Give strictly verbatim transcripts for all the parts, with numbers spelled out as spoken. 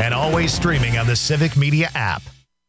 and always streaming on the Civic Media app.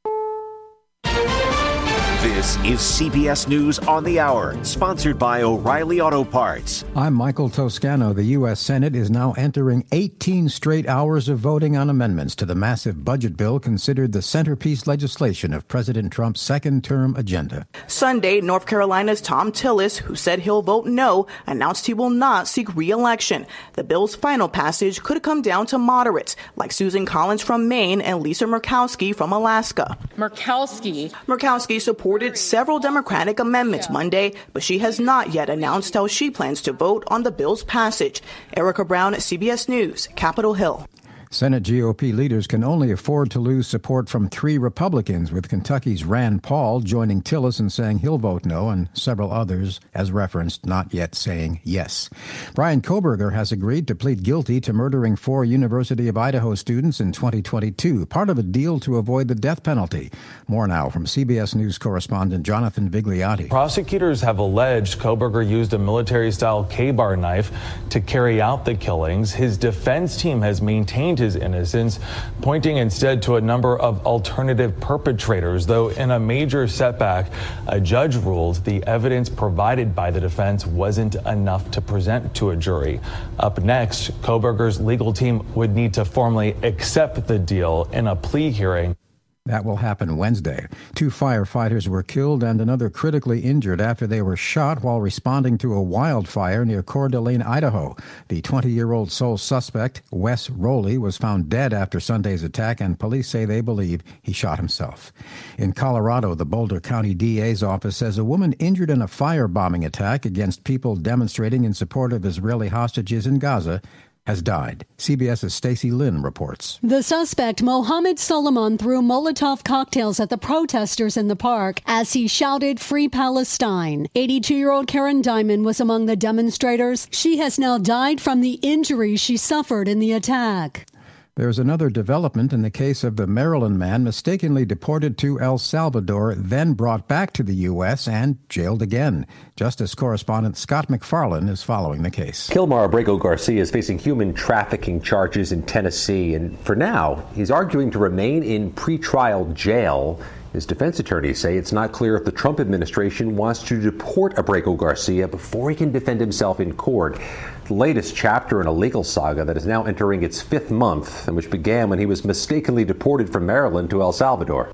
This is C B S News on the Hour, sponsored by O'Reilly Auto Parts. I'm Michael Toscano. The U S. Senate is now entering eighteen straight hours of voting on amendments to the massive budget bill considered the centerpiece legislation of President Trump's second-term agenda. Sunday, North Carolina's Thom Tillis, who said he'll vote no, announced he will not seek re-election. The bill's final passage could come down to moderates, like Susan Collins from Maine and Lisa Murkowski from Alaska. Murkowski. Murkowski supported several Democratic amendments Monday, but she has not yet announced how she plans to vote on the bill's passage. Erica Brown, C B S News, Capitol Hill. Senate G O P leaders can only afford to lose support from three Republicans, with Kentucky's Rand Paul joining Tillis and saying he'll vote no, and several others, as referenced, not yet saying yes. Bryan Kohberger has agreed to plead guilty to murdering four University of Idaho students in twenty twenty-two, part of a deal to avoid the death penalty. More now from C B S News correspondent Jonathan Vigliotti. Prosecutors have alleged Kohberger used a military-style K-bar knife to carry out the killings. His defense team has maintained his innocence, pointing instead to a number of alternative perpetrators, though in a major setback, a judge ruled the evidence provided by the defense wasn't enough to present to a jury. Up next, Kohberger's legal team would need to formally accept the deal in a plea hearing. That will happen Wednesday. Two firefighters were killed and another critically injured after they were shot while responding to a wildfire near Coeur d'Alene, Idaho. The twenty-year-old sole suspect, Wes Rowley, was found dead after Sunday's attack, and police say they believe he shot himself. In Colorado, the Boulder County D A's office says a woman injured in a firebombing attack against people demonstrating in support of Israeli hostages in Gaza has died. CBS's Stacey Lynn reports. The suspect, Mohammed Solomon, threw Molotov cocktails at the protesters in the park as he shouted, "Free Palestine." eighty-two-year-old Karen Diamond was among the demonstrators. She has now died from the injuries she suffered in the attack. There's another development in the case of the Maryland man mistakenly deported to El Salvador, then brought back to the U S and jailed again. Justice correspondent Scott McFarlane is following the case. Kilmar Abrego Garcia is facing human trafficking charges in Tennessee, and for now, he's arguing to remain in pretrial jail. His defense attorneys say it's not clear if the Trump administration wants to deport Abrego Garcia before he can defend himself in court. The latest chapter in a legal saga that is now entering its fifth month, and which began when he was mistakenly deported from Maryland to El Salvador.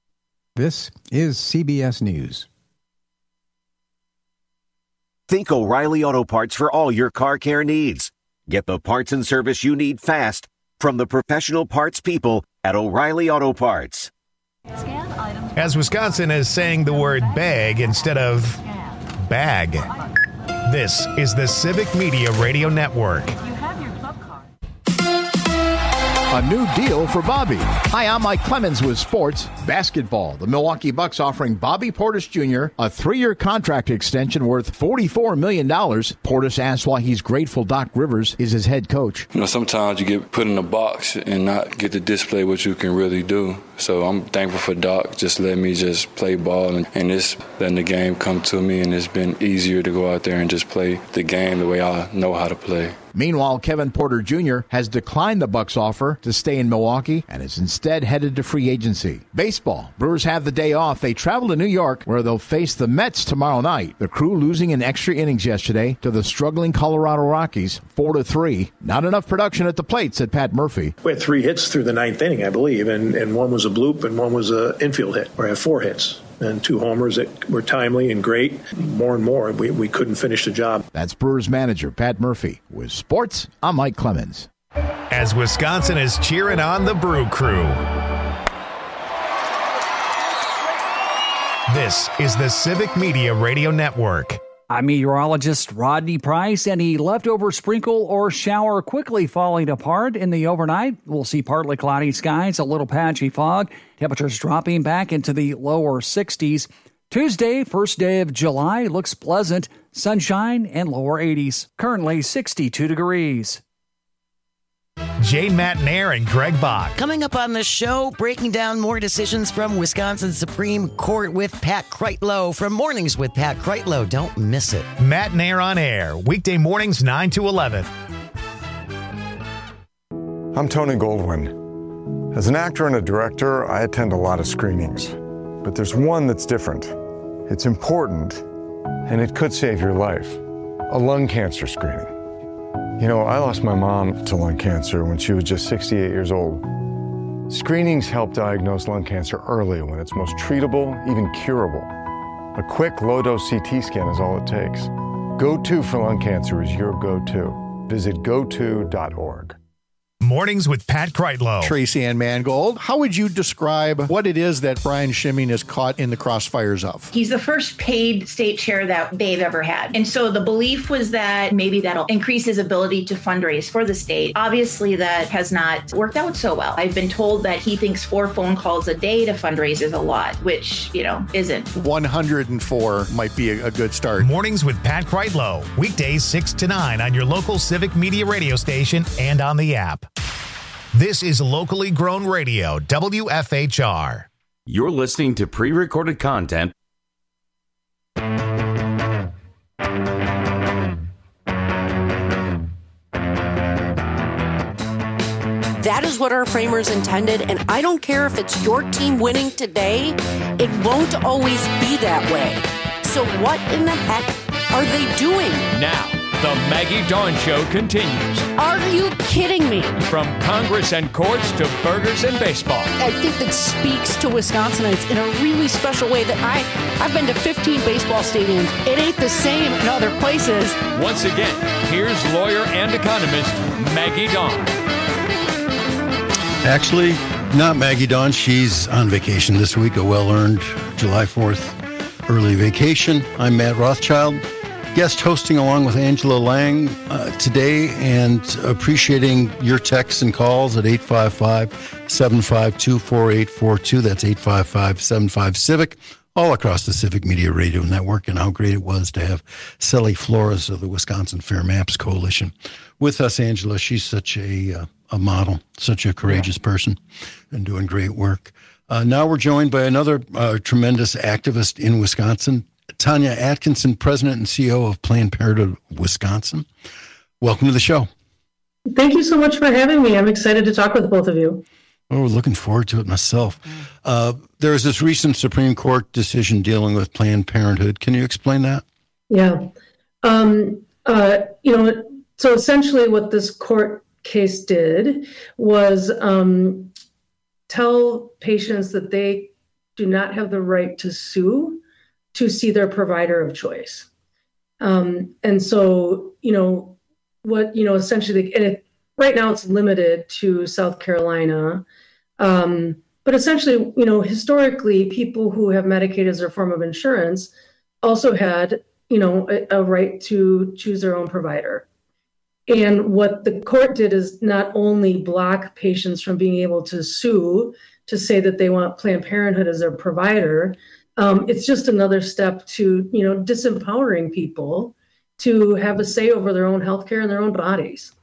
This is C B S News. Think O'Reilly Auto Parts for all your car care needs. Get the parts and service you need fast from the professional parts people at O'Reilly Auto Parts. As Wisconsin is saying the word bag instead of bag. This is the Civic Media Radio Network. A new deal for Bobby. Hi, I'm Mike Clemens with sports basketball. The Milwaukee Bucks offering Bobby Portis Junior a three-year contract extension worth forty-four million dollars. Portis asks why he's grateful Doc Rivers is his head coach. You know, sometimes you get put in a box and not get to display what you can really do. So I'm thankful for Doc just letting me just play ball and, and just letting the game come to me, and it's been easier to go out there and just play the game the way I know how to play. Meanwhile, Kevin Porter Junior has declined the Bucks' offer to stay in Milwaukee and is instead headed to free agency. Baseball. Brewers have the day off. They travel to New York, where they'll face the Mets tomorrow night. The Crew losing in extra innings yesterday to the struggling Colorado Rockies, four to three. Not enough production at the plate, said Pat Murphy. We had three hits through the ninth inning, I believe, and, and one was a bloop and one was an infield hit. We had four hits and two homers that were timely and great. More and more, we, we couldn't finish the job. That's Brewers manager Pat Murphy. With sports, I'm Mike Clemens. As Wisconsin is cheering on the Brew Crew. This is the Civic Media Radio Network. I'm meteorologist Rodney Price. Any leftover sprinkle or shower quickly falling apart in the overnight. We'll see partly cloudy skies, a little patchy fog. Temperatures dropping back into the lower sixties. Tuesday, first day of July, looks pleasant. Sunshine and lower eighties. Currently sixty-two degrees. Jane Matnair and Greg Bach. Coming up on the show, breaking down more decisions from Wisconsin Supreme Court with Pat Kreitlow from Mornings with Pat Kreitlow. Don't miss it. Matnair on air, weekday mornings nine to eleven. I'm Tony Goldwyn. As an actor and a director, I attend a lot of screenings, but there's one that's different. It's important, and it could save your life. A lung cancer screening. You know, I lost my mom to lung cancer when she was just sixty-eight years old. Screenings help diagnose lung cancer early when it's most treatable, even curable. A quick low-dose C T scan is all it takes. Go To for lung cancer is your go-to. Visit go to dot org. Mornings with Pat Kreitlow. Tracy Ann Mangold, how would you describe what it is that Brian Schimming is caught in the crossfires of? He's the first paid state chair that they've ever had. And so the belief was that maybe that'll increase his ability to fundraise for the state. Obviously, that has not worked out so well. I've been told that he thinks four phone calls a day to fundraise is a lot, which, you know, isn't. one hundred four might be a, a good start. Mornings with Pat Kreitlow. Weekdays six to nine on your local Civic Media radio station and on the app. This is locally grown radio, W F H R. You're listening to pre-recorded content. That is what our framers intended, and I don't care if it's your team winning today, it won't always be that way. So what in the heck are they doing? Now, the Maggie Dawn Show continues. Are you kidding me? From Congress and courts to burgers and baseball. I think that speaks to Wisconsinites in a really special way that I, I've been to fifteen baseball stadiums. It ain't the same in other places. Once again, here's lawyer and economist Maggie Dawn. Actually, not Maggie Dawn. She's on vacation this week, a well-earned July fourth early vacation. I'm Matt Rothschild, guest hosting along with Angela Lang uh, today, and appreciating your texts and calls at eight five five, seven five two, four eight four two. That's eight five five, seven five, CIVIC, all across the Civic Media Radio Network, and how great it was to have Sally Flores of the Wisconsin Fair Maps Coalition with us. Angela, she's such a, uh, a model, such a courageous yeah. person, and doing great work. Uh, now we're joined by another uh, tremendous activist in Wisconsin, Tanya Atkinson, President and C E O of Planned Parenthood Wisconsin. Welcome to the show. Thank you so much for having me. I'm excited to talk with both of you. Oh, we're looking forward to it myself. Uh, there was this recent Supreme Court decision dealing with Planned Parenthood. Can you explain that? Yeah. Um, uh, you know, so essentially what this court case did was um, tell patients that they do not have the right to sue to see their provider of choice. Um, and so, you know, what, you know, essentially, and it, right now it's limited to South Carolina. Um, but essentially, you know, historically, people who have Medicaid as their form of insurance also had, you know, a, a right to choose their own provider. And what the court did is not only block patients from being able to sue to say that they want Planned Parenthood as their provider, Um, it's just another step to, you know, disempowering people to have a say over their own healthcare and their own bodies.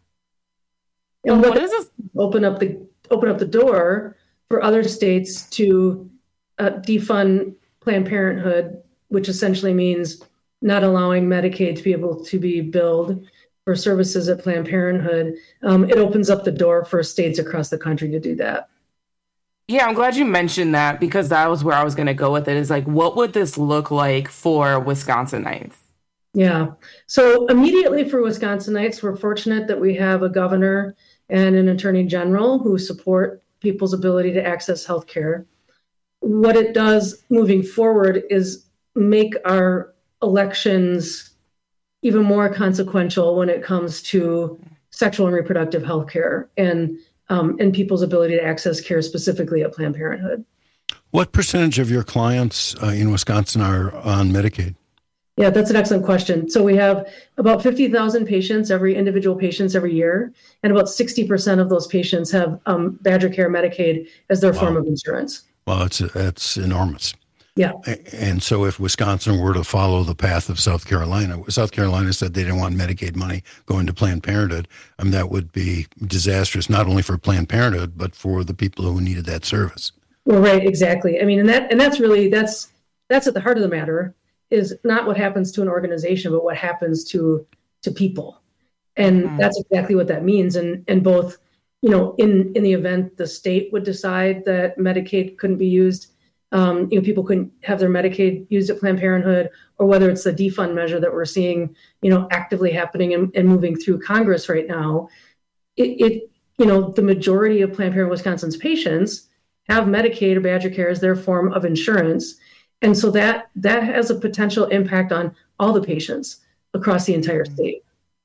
And what, what is this? Open up the open up the door for other states to uh, defund Planned Parenthood, which essentially means not allowing Medicaid to be able to be billed for services at Planned Parenthood. Um, it opens up the door for states across the country to do that. Yeah, I'm glad you mentioned that, because that was where I was going to go with it, is like, what would this look like for Wisconsinites? Yeah. So immediately for Wisconsinites, we're fortunate that we have a governor and an attorney general who support people's ability to access health care. What it does moving forward is make our elections even more consequential when it comes to sexual and reproductive health care and Um, and people's ability to access care specifically at Planned Parenthood. What percentage of your clients uh, in Wisconsin are on Medicaid? Yeah, that's an excellent question. So we have about fifty thousand patients, every individual patients every year, and about sixty percent of those patients have um, Badger Care Medicaid as their wow. form of insurance. Well, it's, it's enormous. Yeah. And so if Wisconsin were to follow the path of South Carolina, South Carolina said they didn't want Medicaid money going to Planned Parenthood, I mean, that would be disastrous, not only for Planned Parenthood, but for the people who needed that service. Well, right, exactly. I mean, and that and that's really, that's that's at the heart of the matter, is not what happens to an organization, but what happens to to people. And mm-hmm. that's exactly what that means. And and both you know, in, in the event the state would decide that Medicaid couldn't be used, um, you know, people couldn't have their Medicaid used at Planned Parenthood, or whether it's the defund measure that we're seeing, you know, actively happening and, and moving through Congress right now, it, it, you know, the majority of Planned Parenthood Wisconsin's patients have Medicaid or Badger Care as their form of insurance. And so that that has a potential impact on all the patients across the entire state.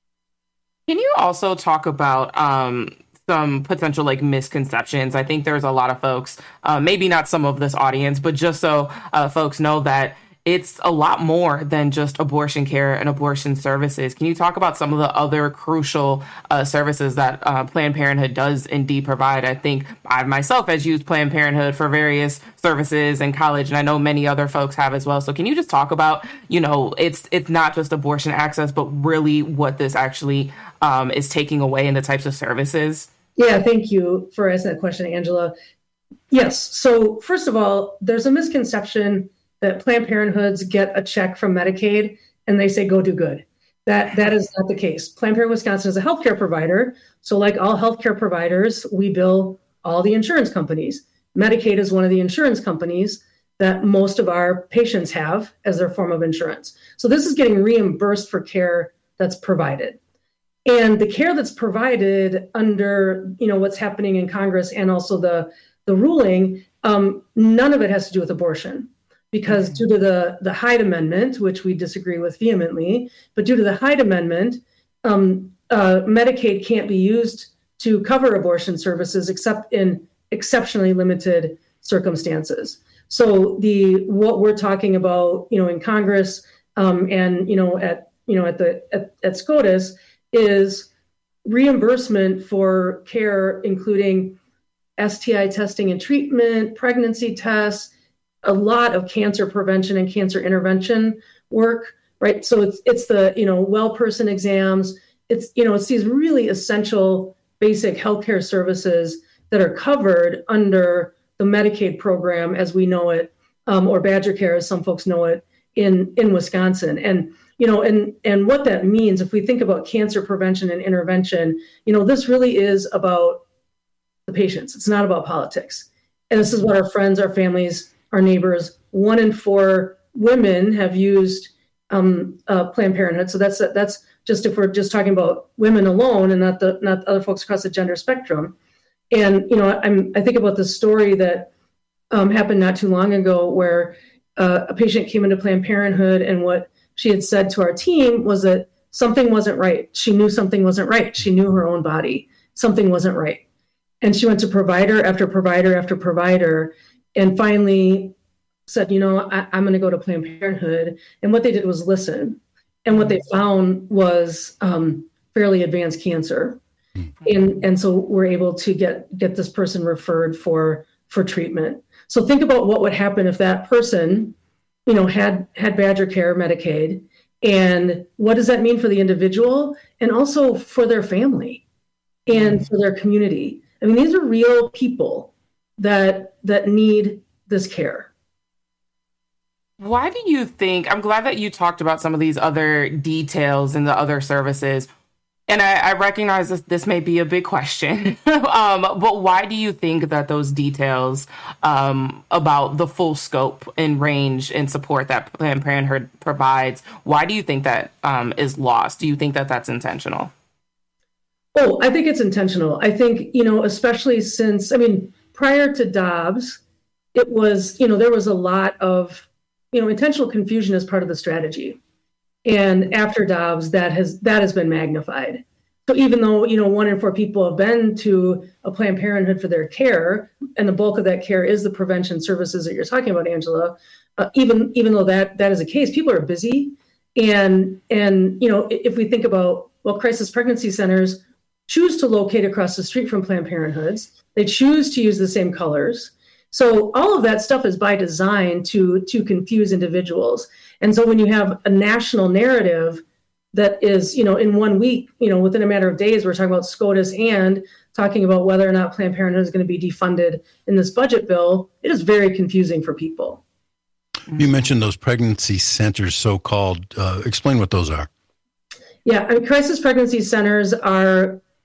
Can you also talk about um, some potential like misconceptions? I think there's a lot of folks, uh, maybe not some of this audience, but just so uh, folks know that it's a lot more than just abortion care and abortion services. Can you talk about some of the other crucial uh, services that uh, Planned Parenthood does indeed provide? I think I myself has used Planned Parenthood for various services in college, and I know many other folks have as well. So can you just talk about, you know, it's it's not just abortion access, but really what this actually um, is taking away in the types of services? Yeah, thank you for asking that question, Angela. Yes. So first of all, there's a misconception that Planned Parenthoods get a check from Medicaid and they say, go do good. That that is not the case. Planned Parenthood Wisconsin is a healthcare provider. So like all healthcare providers, we bill all the insurance companies. Medicaid is one of the insurance companies that most of our patients have as their form of insurance. So this is getting reimbursed for care that's provided. And the care that's provided under, you know, what's happening in Congress and also the, the ruling, um, none of it has to do with abortion. Because due to the, the Hyde Amendment, which we disagree with vehemently, but due to the Hyde Amendment, um, uh, Medicaid can't be used to cover abortion services except in exceptionally limited circumstances. So the what we're talking about, you know, in Congress um, and you know at you know at the at, at SCOTUS is reimbursement for care, including S T I testing and treatment, pregnancy tests, a lot of cancer prevention and cancer intervention work, right? So it's it's the, you know, well person exams. It's, you know, it's these really essential basic healthcare services that are covered under the Medicaid program as we know it, um, or Badger Care as some folks know it in, in Wisconsin. And, you know, and, and what that means, if we think about cancer prevention and intervention, you know, this really is about the patients. It's not about politics. And this is what our friends, our families, our neighbors, one in four women have used um, uh, Planned Parenthood. So that's that's just if we're just talking about women alone and not the not other folks across the gender spectrum. And you know, I'm I think about the story that um, happened not too long ago, where uh, a patient came into Planned Parenthood, and what she had said to our team was that something wasn't right. She knew something wasn't right. She knew her own body. Something wasn't right, and she went to provider after provider after provider. And finally said, you know, I, I'm going to go to Planned Parenthood. And what they did was listen. And what they found was um, fairly advanced cancer. Mm-hmm. And and so we're able to get get this person referred for for treatment. So think about what would happen if that person, you know, had had Badger Care, Medicaid, and what does that mean for the individual and also for their family and mm-hmm. for their community. I mean, these are real people that that need this care. Why do you think, I'm glad that you talked about some of these other details and the other services, and I, I recognize this, this may be a big question, um, but why do you think that those details um, about the full scope and range and support that Planned Parenthood provides, why do you think that um, is lost? Do you think that that's intentional? Oh, I think it's intentional. I think, you know, especially since, I mean, prior to Dobbs, it was, you know, there was a lot of, you know, intentional confusion as part of the strategy. And after Dobbs, that has that has been magnified. So even though, you know, one in four people have been to a Planned Parenthood for their care, and the bulk of that care is the prevention services that you're talking about, Angela, uh, even even though that that is the case, people are busy. And, and you know, if we think about, well, crisis pregnancy centers choose to locate across the street from Planned Parenthoods. They choose to use the same colors. So all of that stuff is by design to, to confuse individuals. And so when you have a national narrative that is, you know, in one week, you know, within a matter of days, we're talking about SCOTUS and talking about whether or not Planned Parenthood is going to be defunded in this budget bill, it is very confusing for people. You mentioned those pregnancy centers, so-called. Uh, explain what those are. Yeah, I mean, crisis pregnancy centers are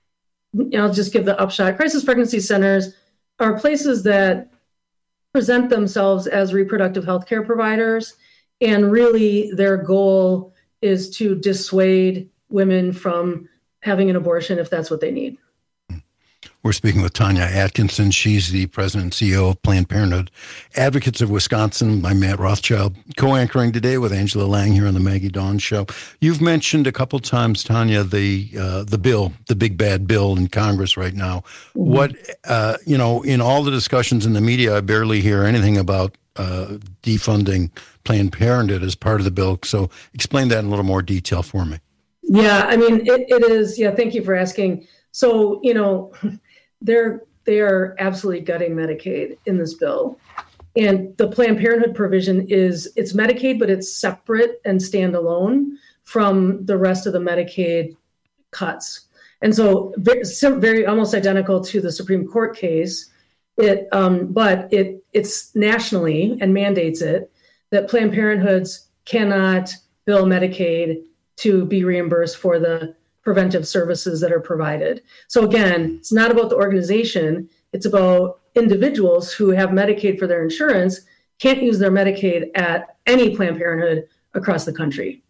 I'll just give the upshot. Crisis pregnancy centers are places that present themselves as reproductive health care providers, and really their goal is to dissuade women from having an abortion if that's what they need. We're speaking with Tanya Atkinson. She's the president and C E O of Planned Parenthood Advocates of Wisconsin. I'm Matt Rothschild, co-anchoring today with Angela Lang here on the Maggie Dawn Show. You've mentioned a couple times, Tanya, the uh, the bill, the big bad bill in Congress right now. Mm-hmm. What, uh, you know, in all the discussions in the media, I barely hear anything about uh, defunding Planned Parenthood as part of the bill. So explain that in a little more detail for me. Yeah, I mean, it, it is. Yeah, thank you for asking. So, you know, they're they are absolutely gutting Medicaid in this bill. And the Planned Parenthood provision is, it's Medicaid, but it's separate and standalone from the rest of the Medicaid cuts. And so very, very almost identical to the Supreme Court case, it um, but it it's nationally and mandates it that Planned Parenthoods cannot bill Medicaid to be reimbursed for the preventive services that are provided. So again, it's not about the organization. It's about individuals who have Medicaid for their insurance, can't use their Medicaid at any Planned Parenthood across the country.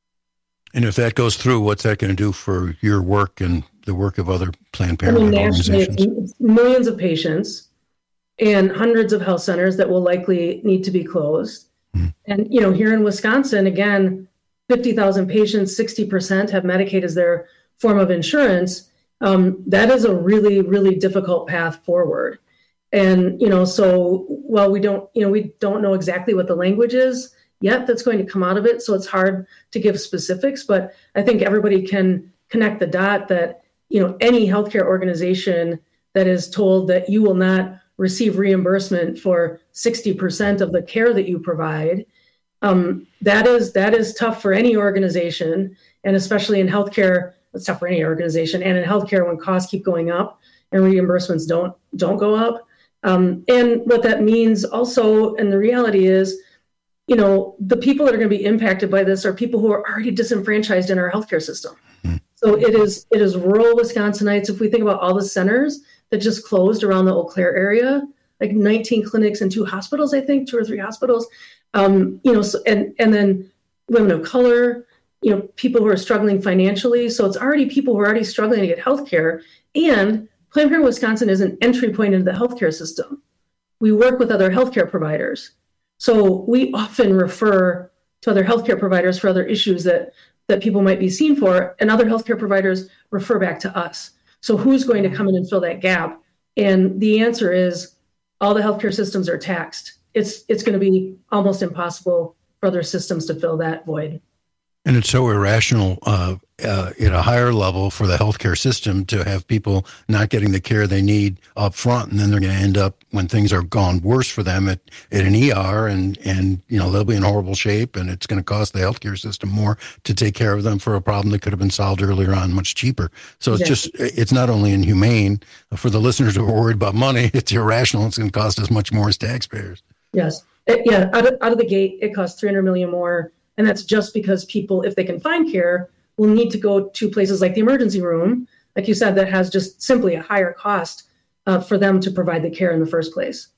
And if that goes through, what's that going to do for your work and the work of other Planned Parenthood I mean, organizations? Millions of patients and hundreds of health centers that will likely need to be closed. Mm. And, you know, here in Wisconsin, again, fifty thousand patients, sixty percent have Medicaid as their form of insurance. Um, that is a really, really difficult path forward. And, you know, so while we don't, you know, we don't know exactly what the language is yet that's going to come out of it. So it's hard to give specifics, but I think everybody can connect the dot that, you know, any healthcare organization that is told that you will not receive reimbursement for sixty percent of the care that you provide, Um, that is that is tough for any organization, and especially in healthcare, it's tough for any organization. And in healthcare, when costs keep going up and reimbursements don't don't go up, um, and what that means also, and the reality is, you know, the people that are going to be impacted by this are people who are already disenfranchised in our healthcare system. Mm-hmm. So it is it is rural Wisconsinites. If we think about all the centers that just closed around the Eau Claire area, like nineteen clinics and two hospitals, I think, two or three hospitals. Um, you know, so, and, and then women of color, you know, people who are struggling financially. So it's already people who are already struggling to get healthcare. And Planned Parenthood Wisconsin is an entry point into the healthcare system. We work with other healthcare providers. So we often refer to other healthcare providers for other issues that, that people might be seen for, and other healthcare providers refer back to us. So who's going to come in and fill that gap? And the answer is all the healthcare systems are taxed. It's it's going to be almost impossible for other systems to fill that void. And it's so irrational uh, uh, at a higher level for the healthcare system to have people not getting the care they need up front, and then they're going to end up, when things are gone worse for them, at, at an E R, and, and you know they'll be in horrible shape, and it's going to cost the healthcare system more to take care of them for a problem that could have been solved earlier on much cheaper. So it's Exactly. just, it's not only inhumane for the listeners who are worried about money, it's irrational. It's going to cost us much more as taxpayers. Yes. It, yeah. Out of, out of the gate, it costs three hundred million dollars more. And that's just because people, if they can find care, will need to go to places like the emergency room, like you said, that has just simply a higher cost uh, for them to provide the care in the first place.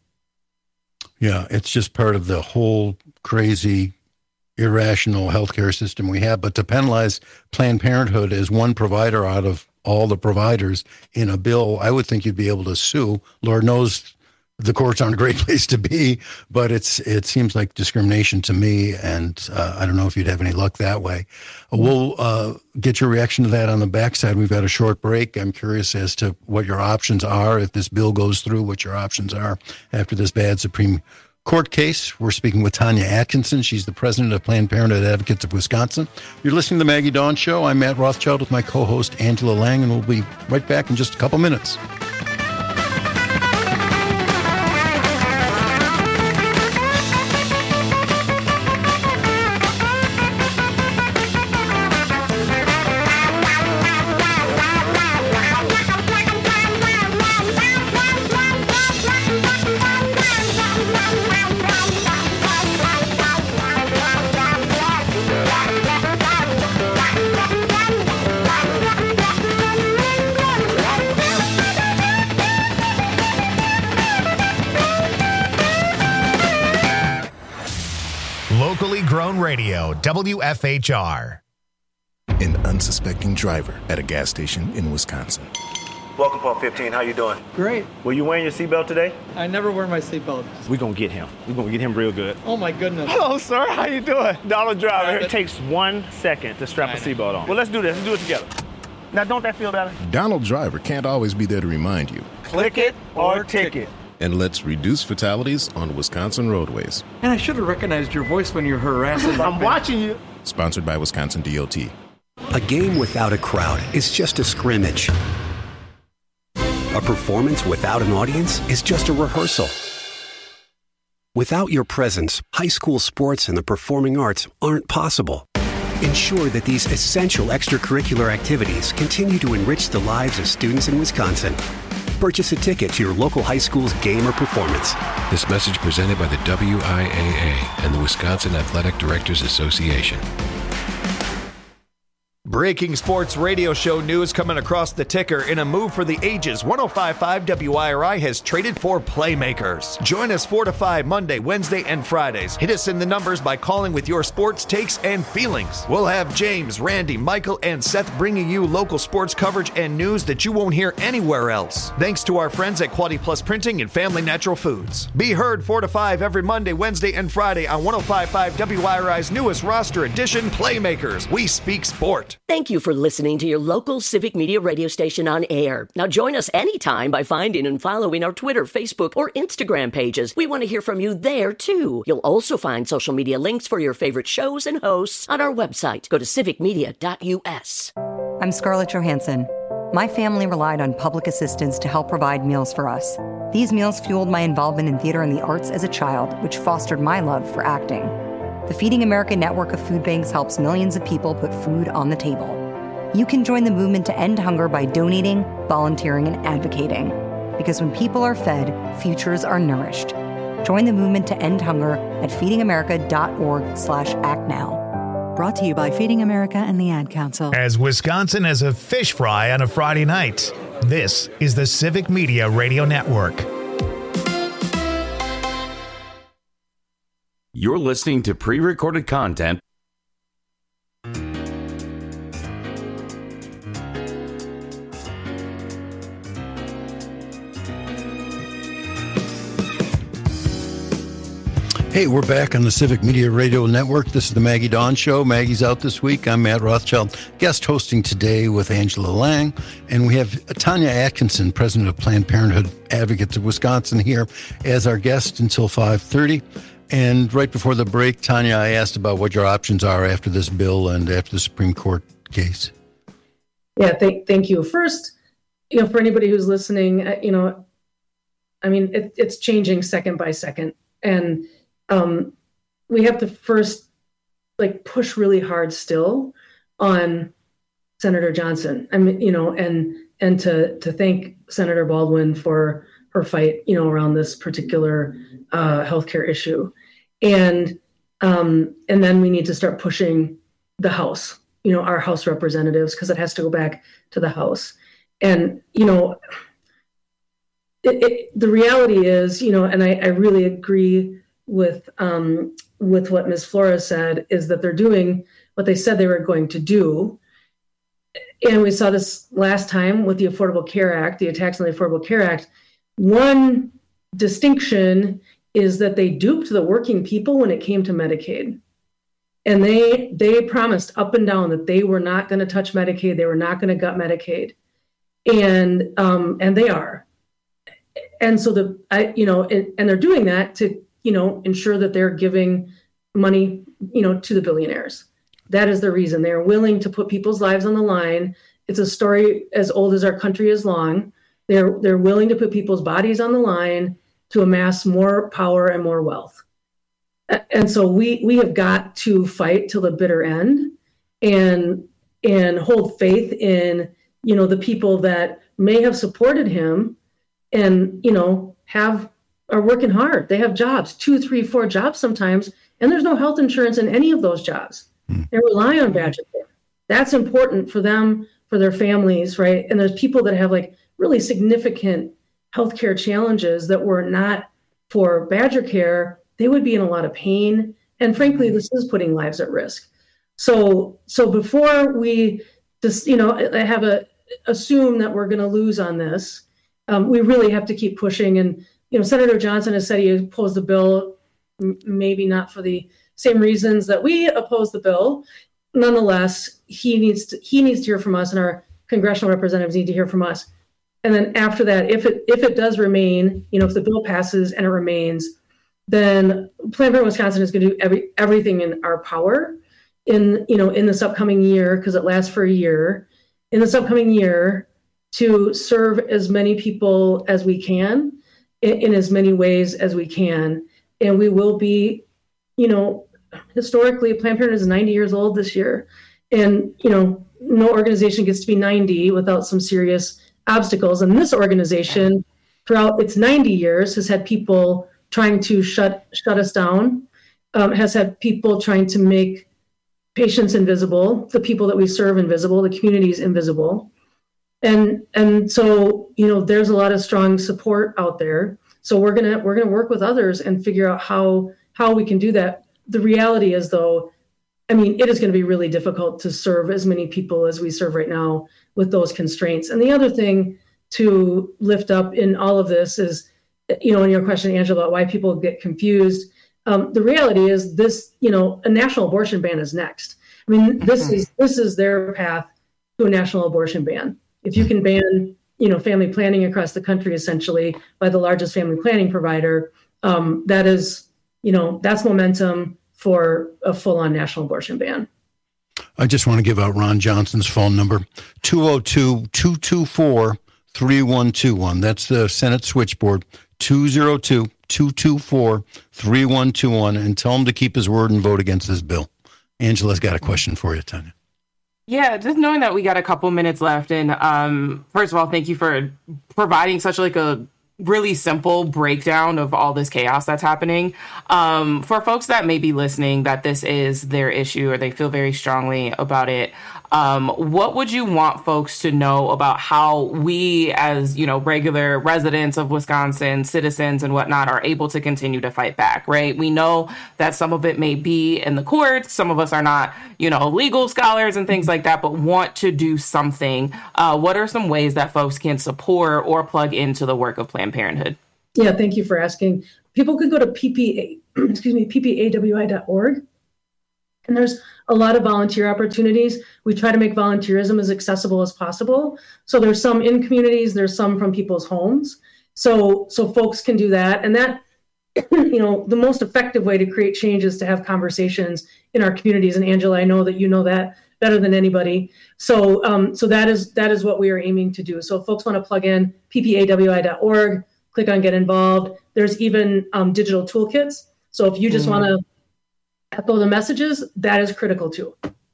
Yeah, it's just part of the whole crazy, irrational healthcare system we have. But to penalize Planned Parenthood as one provider out of all the providers in a bill, I would think you'd be able to sue. Lord knows the courts aren't a great place to be, but it's it seems like discrimination to me, and uh, I don't know if you'd have any luck that way. We'll uh, get your reaction to that on the backside. We've got a short break. I'm curious as to what your options are if this bill goes through, what your options are after this bad Supreme Court case. We're speaking with Tanya Atkinson. She's the president of Planned Parenthood Advocates of Wisconsin. You're listening to the Maggie Dawn Show. I'm Matt Rothschild with my co-host Angela Lang, and we'll be right back in just a couple minutes. locally grown radio, W F H R. An unsuspecting driver at a gas station in Wisconsin. Welcome, Pump fifteen. How you doing? Great. Were you wearing your seatbelt today? I never wear my seatbelt. We're going to get him. We're going to get him real good. Oh, my goodness. Hello, sir. How you doing? Donald Driver. It takes one second to strap a seatbelt on. Well, let's do this. Let's do it together. Now, don't that feel better? Donald Driver can't always be there to remind you. Click it or ticket. And let's reduce fatalities on Wisconsin roadways. And I should have recognized your voice when you're harassing. I'm watching you. Sponsored by Wisconsin D O T. A game without a crowd is just a scrimmage. A performance without an audience is just a rehearsal. Without your presence, high school sports and the performing arts aren't possible. Ensure that these essential extracurricular activities continue to enrich the lives of students in Wisconsin. Purchase a ticket to your local high school's game or performance. This message presented by the W I A A and the Wisconsin Athletic Directors Association. Breaking sports radio show news coming across the ticker. In a move for the ages, one oh five point five W I R I has traded for playmakers. Join us four to five Monday, Wednesday, and Fridays. Hit us in the numbers by calling with your sports takes and feelings. We'll have James, Randy, Michael, and Seth bringing you local sports coverage and news that you won't hear anywhere else. Thanks to our friends at Quality Plus Printing and Family Natural Foods. Be heard four to five every Monday, Wednesday, and Friday on one oh five point five W I R I's newest roster edition, Playmakers. We speak sport. Thank you for listening to your local Civic Media radio station on air. Now join us anytime by finding and following our Twitter, Facebook, or Instagram pages. We want to hear from you there, too. You'll also find social media links for your favorite shows and hosts on our website. Go to civic media dot U S. I'm Scarlett Johansson. My family relied on public assistance to help provide meals for us. These meals fueled my involvement in theater and the arts as a child, which fostered my love for acting. The Feeding America network of food banks helps millions of people put food on the table. You can join the movement to end hunger by donating, volunteering, and advocating. Because when people are fed, futures are nourished. Join the movement to end hunger at feeding america dot org slash act now. Brought to you by Feeding America and the Ad Council. As Wisconsin has a fish fry on a Friday night, this is the Civic Media Radio Network. You're listening to pre-recorded content. Hey, we're back on the Civic Media Radio Network. This is the Maggie Dawn Show. Maggie's out this week. I'm Matt Rothschild, guest hosting today with Angela Lang. And we have Tanya Atkinson, president of Planned Parenthood Advocates of Wisconsin, here as our guest until five thirty. And right before the break, Tanya, I asked about what your options are after this bill and after the Supreme Court case. Yeah, thank, thank you. First, you know, for anybody who's listening, you know, I mean, it, it's changing second by second. And um, we have to first, like, push really hard still on Senator Johnson. I mean, you know, and and to to thank Senator Baldwin for her fight, you know, around this particular uh, healthcare issue. And um, and then we need to start pushing the House, you know, our House representatives, because it has to go back to the House. And, you know, it, it, the reality is, you know, and I, I really agree with um, with what Miz Flores said, is that they're doing what they said they were going to do. And we saw this last time with the Affordable Care Act, the attacks on the Affordable Care Act. One distinction is that they duped the working people when it came to Medicaid. And they they promised up and down that they were not going to touch Medicaid. They were not going to gut Medicaid. And um, and they are. And so the I you know and, and they're doing that to, you know, ensure that they're giving money, you know, to the billionaires. That is the reason. They're willing to put people's lives on the line. It's a story as old as our country is long. They're they're willing to put people's bodies on the line to amass more power and more wealth. And so we we have got to fight till the bitter end and and hold faith in, you know, the people that may have supported him and, you know, have are working hard. They have jobs, two, three, four jobs sometimes, and there's no health insurance in any of those jobs. Mm. They rely on Badger Care. That's important for them, for their families, right? And there's people that have like really significant healthcare challenges that were not for Badger Care. They would be in a lot of pain And frankly, this is putting lives at risk. So, so before we just, you know, have a assume that we're going to lose on this, um, we really have to keep pushing. And, you know, Senator Johnson has said he opposed the bill, m- maybe not for the same reasons that we oppose the bill. Nonetheless, he needs to, he needs to hear from us, and our congressional representatives need to hear from us. And then after that, if it if it does remain, you know, if the bill passes and it remains, then Planned Parenthood Wisconsin is going to do every everything in our power in, you know, in this upcoming year, because it lasts for a year, in this upcoming year, to serve as many people as we can in, in as many ways as we can. And we will be, you know, historically, Planned Parenthood is ninety years old this year. And, you know, no organization gets to be ninety without some serious obstacles. And this organization, throughout its ninety years, has had people trying to shut shut us down, um, has had people trying to make patients invisible, the people that we serve invisible, the communities invisible. And and so, you know, there's a lot of strong support out there. So we're gonna we're gonna work with others and figure out how how we can do that. The reality is, though, I mean, it is going to be really difficult to serve as many people as we serve right now with those constraints. And the other thing to lift up in all of this is, you know, in your question, Angela, about why people get confused. Um, the reality is this, you know, a national abortion ban is next. I mean, this is this is their path to a national abortion ban. If you can ban, you know, family planning across the country, essentially by the largest family planning provider, um, that is, you know, that's momentum for a full-on national abortion ban. I just want to give out Ron Johnson's phone number, two oh two, two two four, three one two one. That's the Senate switchboard, two oh two, two two four, three one two one, and tell him to keep his word and vote against this bill. Angela's got a question for you, Tanya. Yeah, just knowing that we got a couple minutes left, and um, first of all, thank you for providing such like a really simple breakdown of all this chaos that's happening. Um, for folks that may be listening, that this is their issue or they feel very strongly about it, um, what would you want folks to know about how we, as, you know, regular residents of Wisconsin, citizens and whatnot, are able to continue to fight back, right? We know that some of it may be in the courts. Some of us are not, you know, legal scholars and things like that, but want to do something. Uh, what are some ways that folks can support or plug into the work of Planned Parenthood? Yeah, thank you for asking. People could go to P P A, excuse me, P P A W I dot org. And there's a lot of volunteer opportunities. We try to make volunteerism as accessible as possible. So there's some in communities, there's some from people's homes. So so folks can do that. And that, you know, the most effective way to create change is to have conversations in our communities. And Angela, I know that you know that better than anybody. So um, so that is that is what we are aiming to do. So if folks want to plug in P P A W I dot org, click on Get Involved. There's even um, digital toolkits. So if you just mm-hmm. want to echo the messages, that is critical too.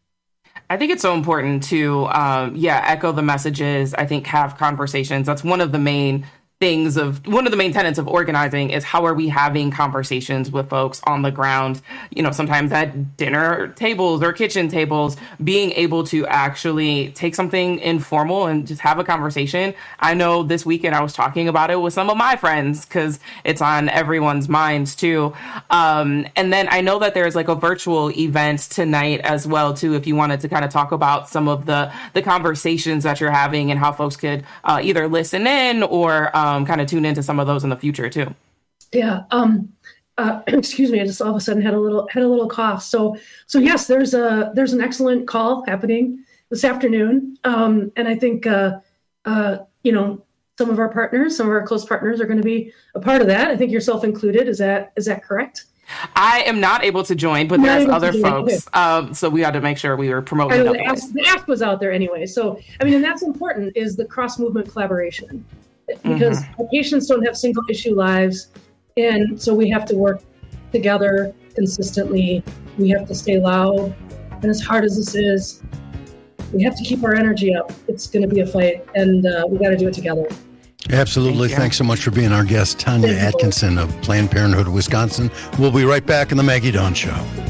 I think it's so important to, um, yeah, echo the messages. I think have conversations. That's one of the main things of one of the main tenets of organizing is how are we having conversations with folks on the ground, you know, sometimes at dinner tables or kitchen tables, being able to actually take something informal and just have a conversation. I know this weekend I was talking about it with some of my friends because it's on everyone's minds too. Um, and then I know that there's like a virtual event tonight as well too, if you wanted to kind of talk about some of the, the conversations that you're having and how folks could uh, either listen in or um, Um, kind of tune into some of those in the future too. Yeah. Um, uh, excuse me. I just all of a sudden had a little had a little cough. So so yes, there's a there's an excellent call happening this afternoon, um, and I think uh, uh, you know some of our partners, some of our close partners, are going to be a part of that. I think yourself included. Is that is that correct? I am not able to join, but there's other folks. Um, so we had to make sure we were promoting the ask, the ask was out there anyway. So I mean, and that's important is the cross movement collaboration. Because mm-hmm. our patients don't have single issue lives. And so we have to work together consistently. We have to stay loud. And as hard as this is, we have to keep our energy up. It's going to be a fight, and uh, we got to do it together. Absolutely. Thank Thanks so much for being our guest, Tanya Atkinson of Planned Parenthood of Wisconsin. We'll be right back in the Maggie Dawn Show.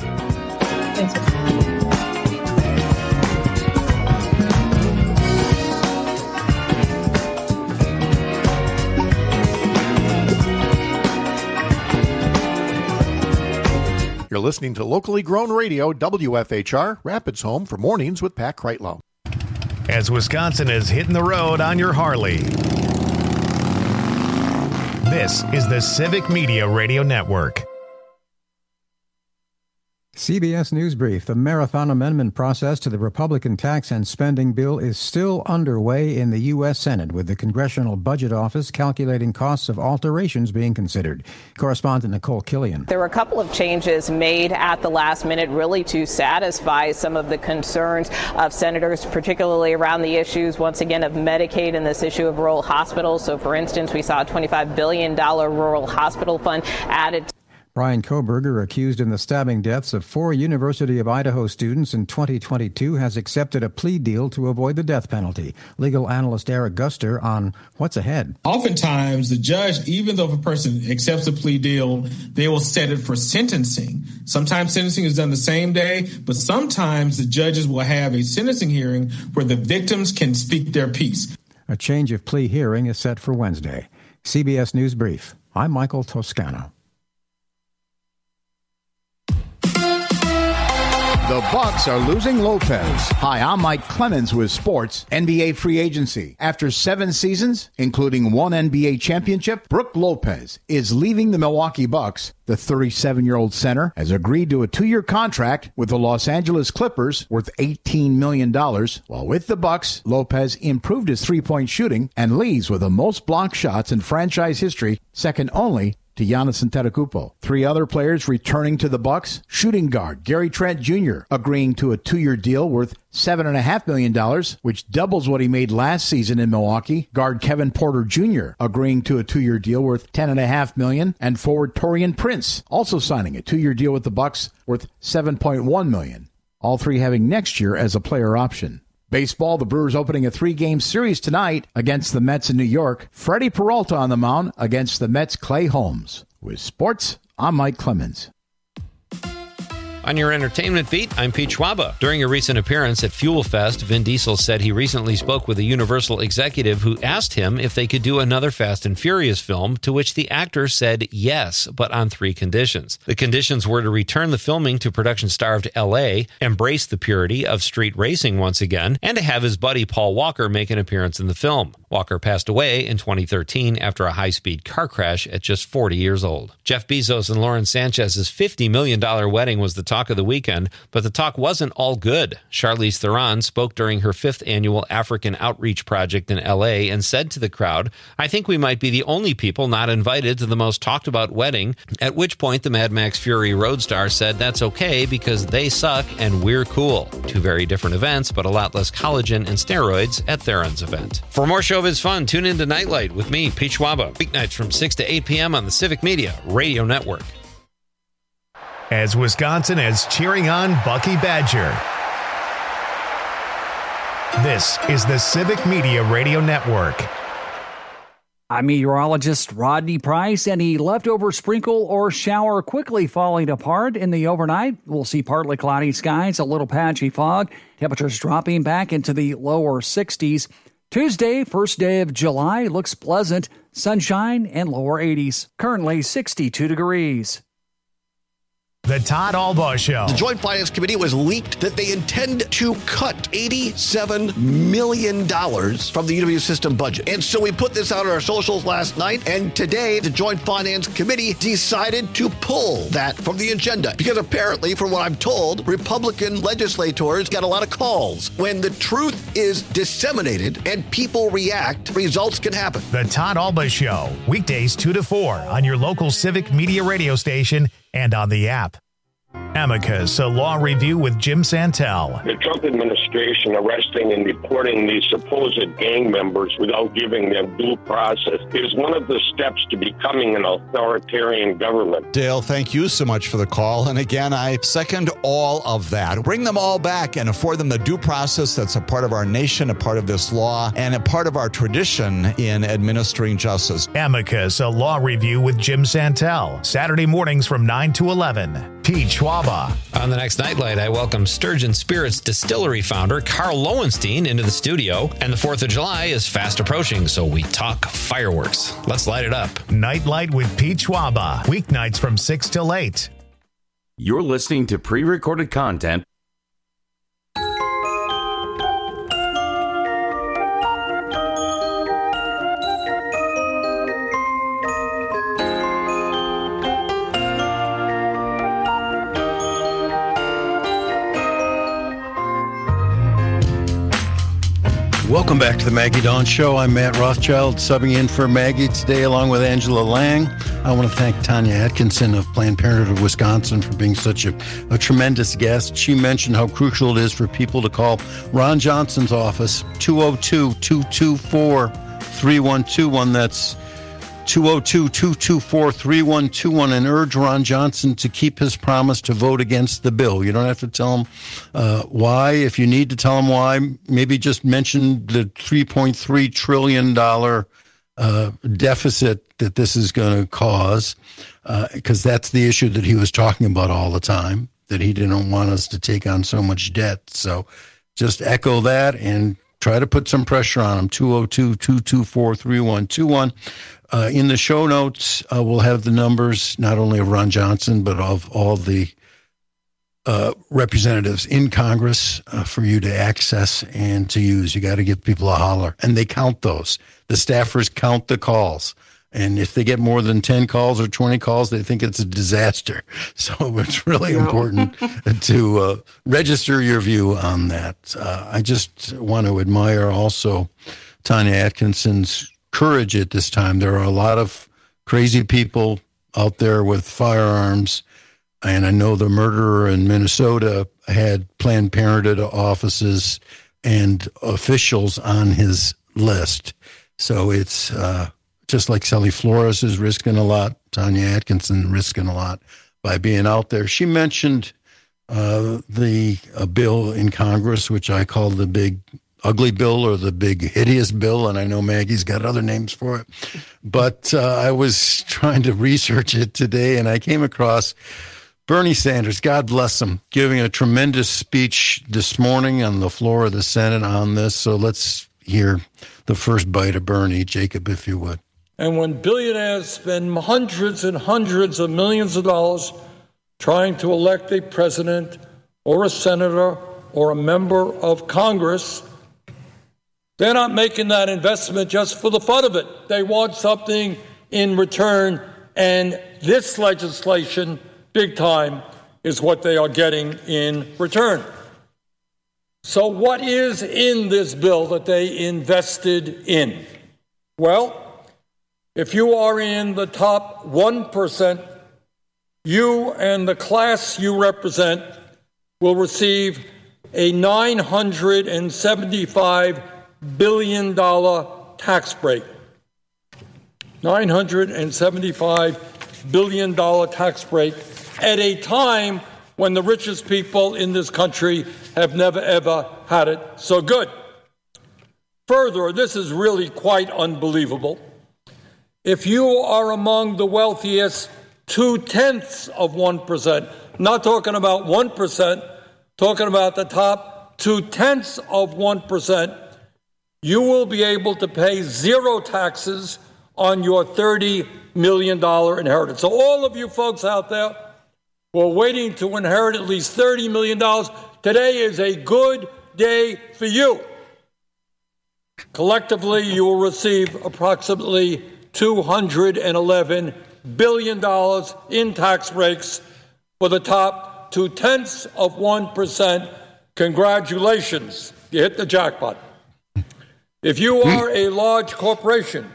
Thanks. You're listening to locally grown radio, W F H R, Rapids home for Mornings with Pat Kreitlow. As Wisconsin is hitting the road on your Harley. This is the Civic Media Radio Network. C B S News Brief. The marathon amendment process to the Republican tax and spending bill is still underway in the U S Senate, with the Congressional Budget Office calculating costs of alterations being considered. Correspondent Nicole Killian. There were a couple of changes made at the last minute, really to satisfy some of the concerns of senators, particularly around the issues, once again, of Medicaid and this issue of rural hospitals. So, for instance, we saw a twenty-five billion dollars rural hospital fund added. Brian Koberger, accused in the stabbing deaths of four University of Idaho students in twenty twenty-two, has accepted a plea deal to avoid the death penalty. Legal analyst Eric Guster on what's ahead. Oftentimes, the judge, even though if a person accepts a plea deal, they will set it for sentencing. Sometimes sentencing is done the same day, but sometimes the judges will have a sentencing hearing where the victims can speak their piece. A change of plea hearing is set for Wednesday. C B S News Brief. I'm Michael Toscano. The Bucks are losing Lopez. Hi, I'm Mike Clemens with sports. N B A free agency. After seven seasons, including one N B A championship, Brook Lopez is leaving the Milwaukee Bucks. The thirty-seven-year-old center has agreed to a two-year contract with the Los Angeles Clippers worth eighteen million dollars. While with the Bucks, Lopez improved his three-point shooting and leads with the most block shots in franchise history, second only to Giannis Antetokounmpo. Three other players returning to the Bucks: shooting guard Gary Trent Junior agreeing to a two-year deal worth seven point five million dollars, which doubles what he made last season in Milwaukee. Guard Kevin Porter Junior agreeing to a two-year deal worth ten point five million dollars, and forward Taurean Prince also signing a two-year deal with the Bucks worth seven point one million dollars. All three having next year as a player option. Baseball, the Brewers opening a three-game series tonight against the Mets in New York. Freddie Peralta on the mound against the Mets' Clay Holmes. With sports, I'm Mike Clemens. On your entertainment beat, I'm Pete Schwaba. During a recent appearance at Fuel Fest, Vin Diesel said he recently spoke with a Universal executive who asked him if they could do another Fast and Furious film, to which the actor said yes, but on three conditions. The conditions were to return the filming to production-starved L A, embrace the purity of street racing once again, and to have his buddy Paul Walker make an appearance in the film. Walker passed away in twenty thirteen after a high-speed car crash at just forty years old. Jeff Bezos and Lauren Sanchez's fifty million dollars wedding was the talk of the weekend, but the talk wasn't all good. Charlize Theron spoke during her fifth annual African Outreach Project in L A and said to the crowd, "I think we might be the only people not invited to the most talked about wedding," at which point the Mad Max Fury road star said that's okay because they suck and we're cool. Two very different events, but a lot less collagen and steroids at Theron's event. For more showbiz fun, tune in to Nightlight with me, Pete Schwaba, weeknights from six to eight p.m. on the Civic Media Radio Network. As Wisconsin is cheering on Bucky Badger. This is the Civic Media Radio Network. I'm meteorologist Rodney Price. Any leftover sprinkle or shower quickly falling apart in the overnight. We'll see partly cloudy skies, a little patchy fog. Temperatures dropping back into the lower sixties. Tuesday, first day of July, looks pleasant. Sunshine and lower eighties. Currently sixty-two degrees. The Todd Albaugh Show. The Joint Finance Committee was leaked that they intend to cut eighty-seven million dollars from the U W system budget. And so we put this out on our socials last night, and today the Joint Finance Committee decided to pull that from the agenda. Because apparently, from what I'm told, Republican legislators got a lot of calls. When the truth is disseminated and people react, results can happen. The Todd Albaugh Show, weekdays two to four on your local Civic Media radio station and on the app. Amicus, a law review with Jim Santel. The Trump administration arresting and deporting these supposed gang members without giving them due process is one of the steps to becoming an authoritarian government. Dale, thank you so much for the call. And again, I second all of that. Bring them all back and afford them the due process that's a part of our nation, a part of this law, and a part of our tradition in administering justice. Amicus, a law review with Jim Santel. Saturday mornings from nine to eleven. Pete Schwaba. On the next Nightlight, I welcome Sturgeon Spirits Distillery founder Carl Lowenstein into the studio. And the fourth of July is fast approaching, so we talk fireworks. Let's light it up. Nightlight with Pete Schwaba. Weeknights from six till eight. You're listening to pre-recorded content. Welcome back to the Maggie Dawn Show. I'm Matt Rothschild, subbing in for Maggie today along with Angela Lang. I want to thank Tanya Atkinson of Planned Parenthood of Wisconsin for being such a, a tremendous guest. She mentioned how crucial it is for people to call Ron Johnson's office, two oh two, two two four, three one two one. That's two oh two, two two four, three one two one, and urge Ron Johnson to keep his promise to vote against the bill. You don't have to tell him uh, why. If you need to tell him why, maybe just mention the three point three trillion dollars uh, deficit that this is going to cause, because uh, that's the issue that he was talking about all the time, that he didn't want us to take on so much debt. So just echo that and try to put some pressure on him, two oh two, two two four, three one two one. Uh, in the show notes, uh, we'll have the numbers, not only of Ron Johnson, but of all the uh, representatives in Congress uh, for you to access and to use. You got to give people a holler. And they count those. The staffers count the calls. And if they get more than ten calls or twenty calls, they think it's a disaster. So it's really no. important to uh, register your view on that. Uh, I just want to admire also Tanya Atkinson's courage at this time. There are a lot of crazy people out there with firearms, and I know the murderer in Minnesota had Planned Parenthood offices and officials on his list. So it's uh, just like Sally Flores is risking a lot, Tanya Atkinson risking a lot by being out there. She mentioned uh, the a bill in Congress, which I call the big ugly bill or the big hideous bill, and I know Maggie's got other names for it. But uh, I was trying to research it today, and I came across Bernie Sanders, God bless him, giving a tremendous speech this morning on the floor of the Senate on this. So let's hear the first bite of Bernie. Jacob, if you would. And when billionaires spend hundreds and hundreds of millions of dollars trying to elect a president or a senator or a member of Congress, they're not making that investment just for the fun of it. They want something in return, and this legislation, big time, is what they are getting in return. So what is in this bill that they invested in? Well, if you are in the top one percent, you and the class you represent will receive a nine hundred seventy-five billion dollars tax break. nine hundred seventy-five billion dollars tax break at a time when the richest people in this country have never, ever had it so good. Further, this is really quite unbelievable. If you are among the wealthiest two-tenths of one percent, not talking about one percent, talking about the top two-tenths of one percent, you will be able to pay zero taxes on your thirty million dollars inheritance. So all of you folks out there who are waiting to inherit at least thirty million dollars, today is a good day for you. Collectively, you will receive approximately two hundred eleven billion dollars in tax breaks for the top two-tenths of one percent. Congratulations. You hit the jackpot. If you are a large corporation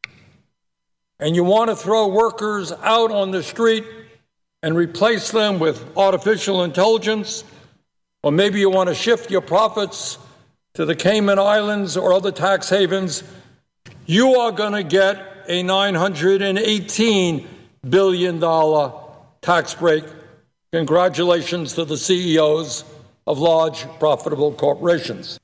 and you want to throw workers out on the street and replace them with artificial intelligence, or maybe you want to shift your profits to the Cayman Islands or other tax havens, you are going to get a nine hundred eighteen billion dollars tax break. Congratulations to the C E Os of large, profitable corporations.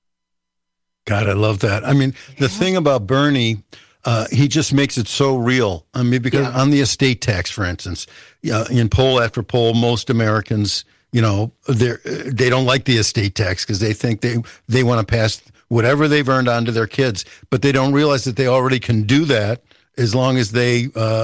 God, I love that. I mean, the thing about Bernie, uh, he just makes it so real. I mean, because yeah. on the estate tax, for instance, uh, in poll after poll, most Americans, you know, they they don't like the estate tax because they think they, they want to pass whatever they've earned on to their kids, but they don't realize that they already can do that as long as they uh,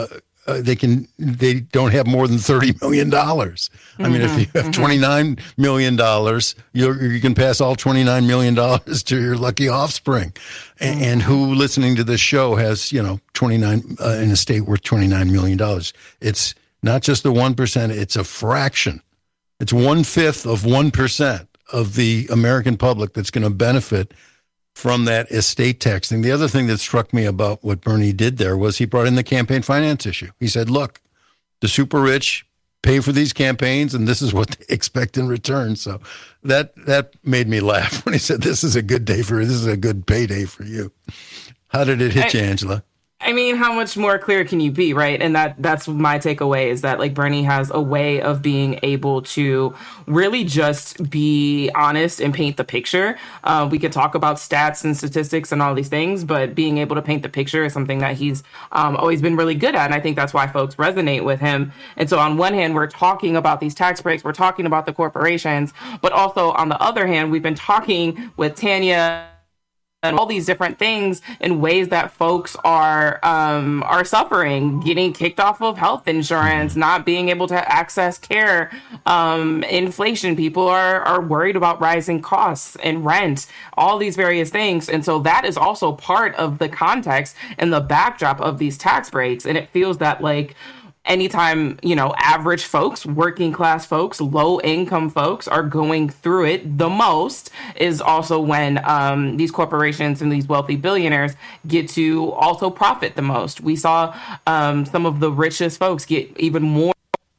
uh, they can they don't have more than thirty million dollars. I mm-hmm, mean, if you have mm-hmm. twenty-nine million dollars, you you can pass all twenty-nine million dollars to your lucky offspring. Mm-hmm. And who listening to this show has, you know, twenty-nine uh, in a state worth twenty-nine million dollars? It's not just the one percent, it's a fraction. It's one-fifth of one percent of the American public that's going to benefit from that estate tax thing. The other thing that struck me about what Bernie did there was he brought in the campaign finance issue. He said, look, the super rich pay for these campaigns, and this is what they expect in return. So that that made me laugh when he said, this is a good day for you. This is a good payday for you. How did it hit I, you, Angela? I mean, how much more clear can you be, right? And that that's my takeaway is that, like, Bernie has a way of being able to really just be honest and paint the picture. Uh, we could talk about stats and statistics and all these things, but being able to paint the picture is something that he's um, always been really good at. And I think that's why folks resonate with him. And so on one hand, we're talking about these tax breaks, we're talking about the corporations, but also on the other hand, we've been talking with Tanya and all these different things in ways that folks are um, are suffering, getting kicked off of health insurance, not being able to access care, um, inflation. People are, are worried about rising costs and rent, all these various things. And so that is also part of the context and the backdrop of these tax breaks. And it feels that, like, anytime, you know, average folks, working class folks, low income folks are going through it the most is also when um, these corporations and these wealthy billionaires get to also profit the most. We saw um, some of the richest folks get even more.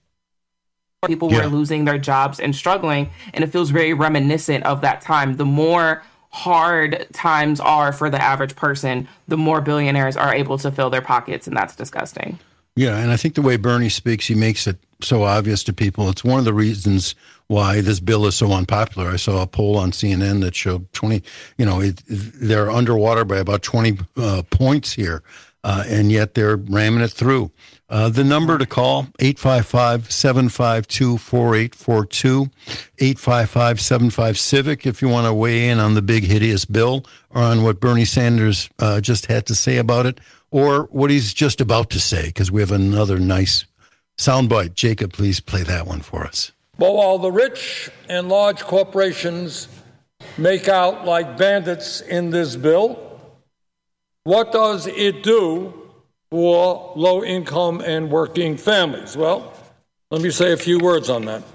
People yeah. were losing their jobs and struggling, and it feels very reminiscent of that time. The more hard times are for the average person, the more billionaires are able to fill their pockets, and that's disgusting. Yeah, and I think the way Bernie speaks, he makes it so obvious to people. It's one of the reasons why this bill is so unpopular. I saw a poll on C N N that showed twenty, you know, it, they're underwater by about twenty uh, points here, uh, and yet they're ramming it through. Uh, the number to call, eight five five, seven five two, four eight four two, eight five five, seven five, CIVIC, if you want to weigh in on the big, hideous bill or on what Bernie Sanders uh, just had to say about it, or what he's just about to say, because we have another nice soundbite. Jacob, please play that one for us. But while the rich and large corporations make out like bandits in this bill, what does it do for low-income and working families? Well, let me say a few words on that.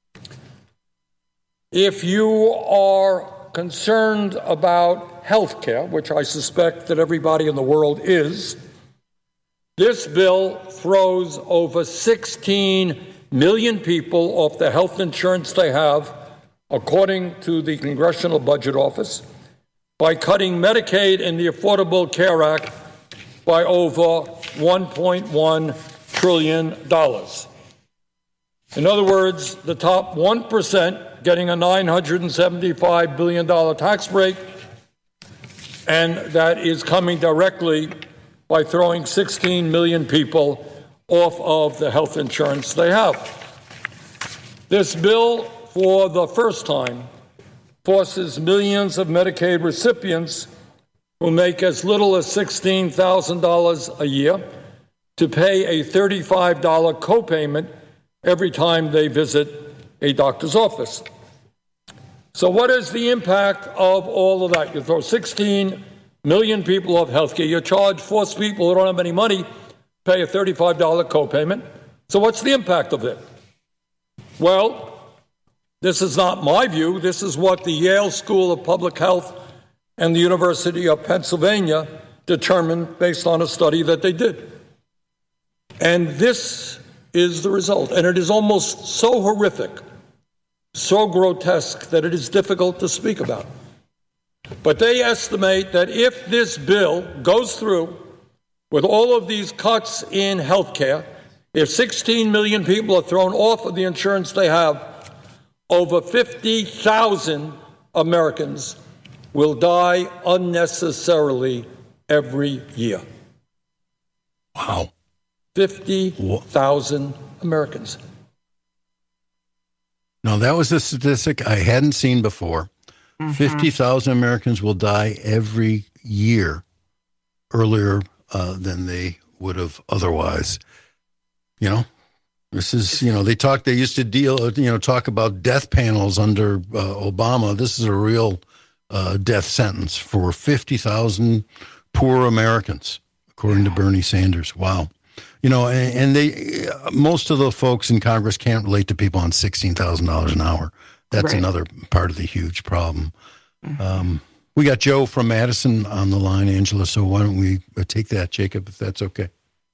If you are concerned about health care, which I suspect that everybody in the world is, this bill throws over sixteen million people off the health insurance they have, according to the Congressional Budget Office, by cutting Medicaid and the Affordable Care Act by over one point one trillion dollars. In other words, the top one percent getting a nine hundred seventy-five billion dollars tax break, and that is coming directly by throwing sixteen million people off of the health insurance they have. This bill, for the first time, forces millions of Medicaid recipients who make as little as sixteen thousand dollars a year to pay a thirty-five dollars copayment every time they visit a doctor's office. So what is the impact of all of that? You throw sixteen million people off health care. You charge force people who don't have any money pay a thirty-five dollars copayment. So what's the impact of it? Well, this is not my view. This is what the Yale School of Public Health and the University of Pennsylvania determined based on a study that they did. And this is the result. And it is almost so horrific, so grotesque, that it is difficult to speak about. But they estimate that if this bill goes through with all of these cuts in health care, if sixteen million people are thrown off of the insurance they have, over fifty thousand Americans will die unnecessarily every year. Wow. fifty thousand Americans. Now, that was a statistic I hadn't seen before. Mm-hmm. fifty thousand Americans will die every year earlier uh, than they would have otherwise. You know, this is, you know, they talk, they used to deal, you know, talk about death panels under uh, Obama. This is a real uh, death sentence for fifty thousand poor Americans, according to Bernie Sanders. Wow. You know, and, and they, most of the folks in Congress can't relate to people on sixteen thousand dollars an hour. That's right. Another part of the huge problem. Mm-hmm. Um, we got Joe from Madison on the line, Angela. So why don't we take that, Jacob, if that's okay?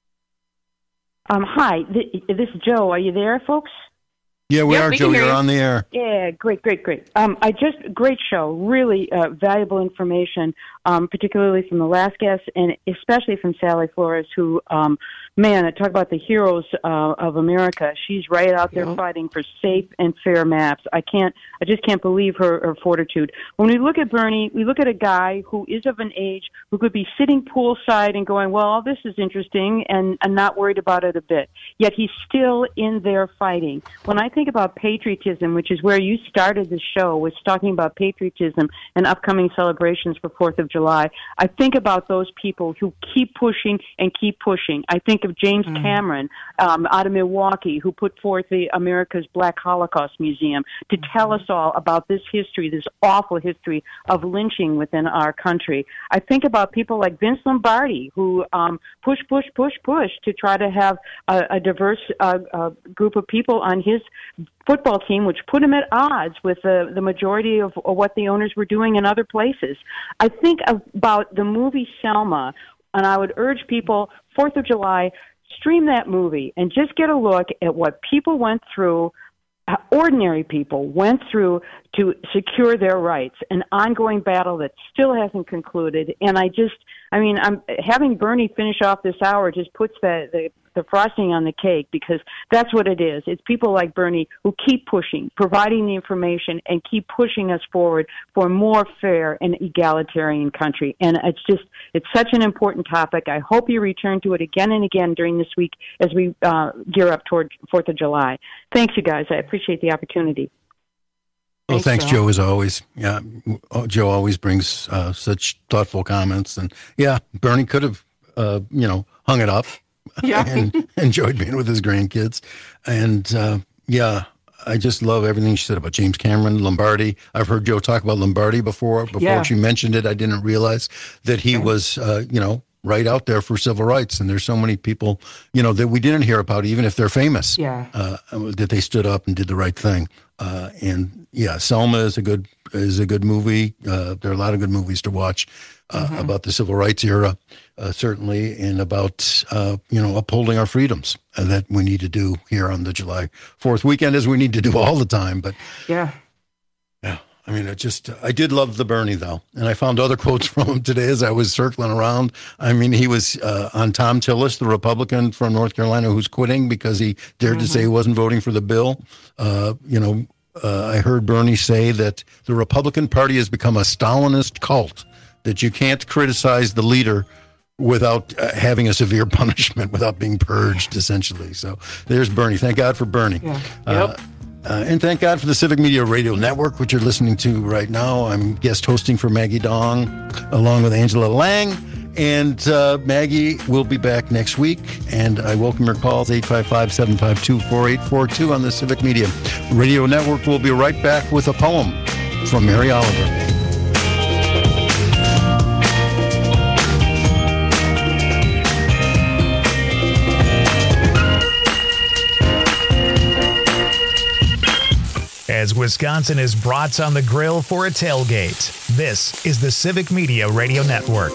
Um, hi, th- this is Joe. Are you there, folks? Yeah, we yep, are, we Joe. You're you. on the air. Yeah, great, great, great. Um, I just great show, really uh, valuable information, um, particularly from the last guest, and especially from Sally Flores, who, um, man, I talk about the heroes uh, of America. She's right out there yeah. fighting for safe and fair maps. I can't, I just can't believe her, her fortitude. When we look at Bernie, we look at a guy who is of an age who could be sitting poolside and going, well, this is interesting, and, and not worried about it a bit. Yet he's still in there fighting. When I think about patriotism, which is where you started the show, was talking about patriotism and upcoming celebrations for fourth of July, I think about those people who keep pushing and keep pushing. I think of James mm. Cameron um, out of Milwaukee, who put forth the America's Black Holocaust Museum to mm-hmm. tell us all about this history, this awful history of lynching within our country. I think about people like Vince Lombardi, who um, push, push, push, push to try to have a, a diverse uh, uh, group of people on his football team, which put him at odds with the, the majority of, of what the owners were doing in other places. I think about the movie Selma, and I would urge people, fourth of July, stream that movie and just get a look at what people went through, uh, ordinary people went through to secure their rights, an ongoing battle that still hasn't concluded. And I just, I mean, I'm having Bernie finish off this hour just puts the, the the frosting on the cake, because that's what it is. It's people like Bernie who keep pushing, providing the information, and keep pushing us forward for a more fair and egalitarian country. And it's just, it's such an important topic. I hope you return to it again and again during this week as we uh, gear up toward fourth of July. Thanks, you guys. I appreciate the opportunity. Well, thanks, Joe, as always. Yeah, Joe always brings uh, such thoughtful comments. And yeah, Bernie could have, uh, you know, hung it up. Yeah. And enjoyed being with his grandkids. And uh, yeah, I just love everything she said about James Cameron, Lombardi. I've heard Joe talk about Lombardi before. Before yeah. she mentioned it, I didn't realize that he okay. was, uh, you know, right out there for civil rights. And there's so many people, you know, that we didn't hear about, even if they're famous, yeah. uh, that they stood up and did the right thing. Uh, and yeah, Selma is a good is a good movie. Uh, there are a lot of good movies to watch uh, mm-hmm. about the civil rights era, uh, certainly, and about uh, you know upholding our freedoms uh, that we need to do here on the July fourth weekend, as we need to do all the time. But yeah, yeah. I mean, it just, I did love the Bernie, though. And I found other quotes from him today as I was circling around. I mean, he was uh, on Tom Tillis, the Republican from North Carolina, who's quitting because he dared mm-hmm. to say he wasn't voting for the bill. Uh, you know, uh, I heard Bernie say that the Republican Party has become a Stalinist cult, that you can't criticize the leader without uh, having a severe punishment, without being purged, essentially. So there's Bernie. Thank God for Bernie. Yeah. Uh, yep. Uh, and thank God for the Civic Media Radio Network, which you're listening to right now. I'm guest hosting for Maggie Dong, along with Angela Lang. And uh, Maggie will be back next week. And I welcome your calls, eight five five, seven five two, four eight four two on the Civic Media Radio Network. We'll be right back with a poem from Mary Oliver. As Wisconsin is brats on the grill for a tailgate, this is the Civic Media Radio Network.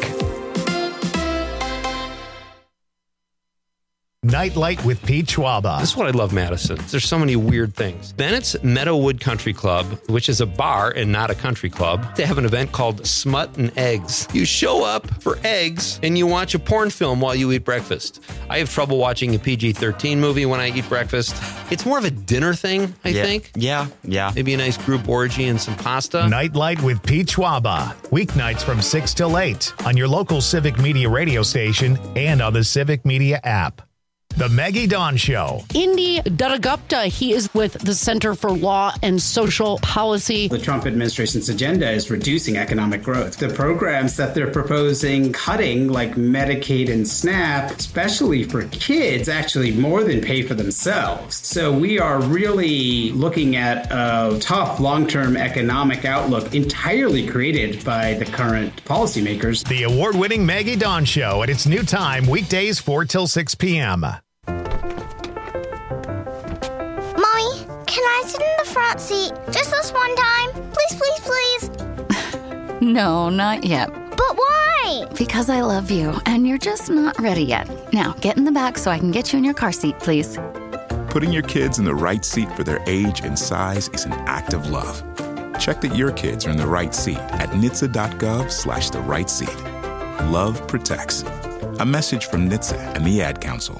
Nightlight with Pete Schwaba. This is what I love, Madison. There's so many weird things. Bennett's Meadowood Country Club, which is a bar and not a country club, they have an event called Smut and Eggs. You show up for eggs and you watch a porn film while you eat breakfast. I have trouble watching a P G thirteen movie when I eat breakfast. It's more of a dinner thing, I yeah. think. Yeah, yeah. Maybe a nice group orgy and some pasta. Nightlight with Pete Schwaba. Weeknights from six till eight on your local Civic Media radio station and on the Civic Media app. The Maggie Dawn Show. Indy Dattagupta, he is with the Center for Law and Social Policy. The Trump administration's agenda is reducing economic growth. The programs that they're proposing cutting, like Medicaid and SNAP, especially for kids, actually more than pay for themselves. So we are really looking at a tough long-term economic outlook entirely created by the current policymakers. The award-winning Maggie Dawn Show at its new time, weekdays four till six p.m. Mommy, can I sit in the front seat just this one time? Please, please, please. No, not yet. But why? Because I love you, and you're just not ready yet. Now, get in the back so I can get you in your car seat, please. Putting your kids in the right seat for their age and size is an act of love. Check that your kids are in the right seat at N H T S A dot gov slash the right seat. Love protects. A message from N H T S A and the Ad Council.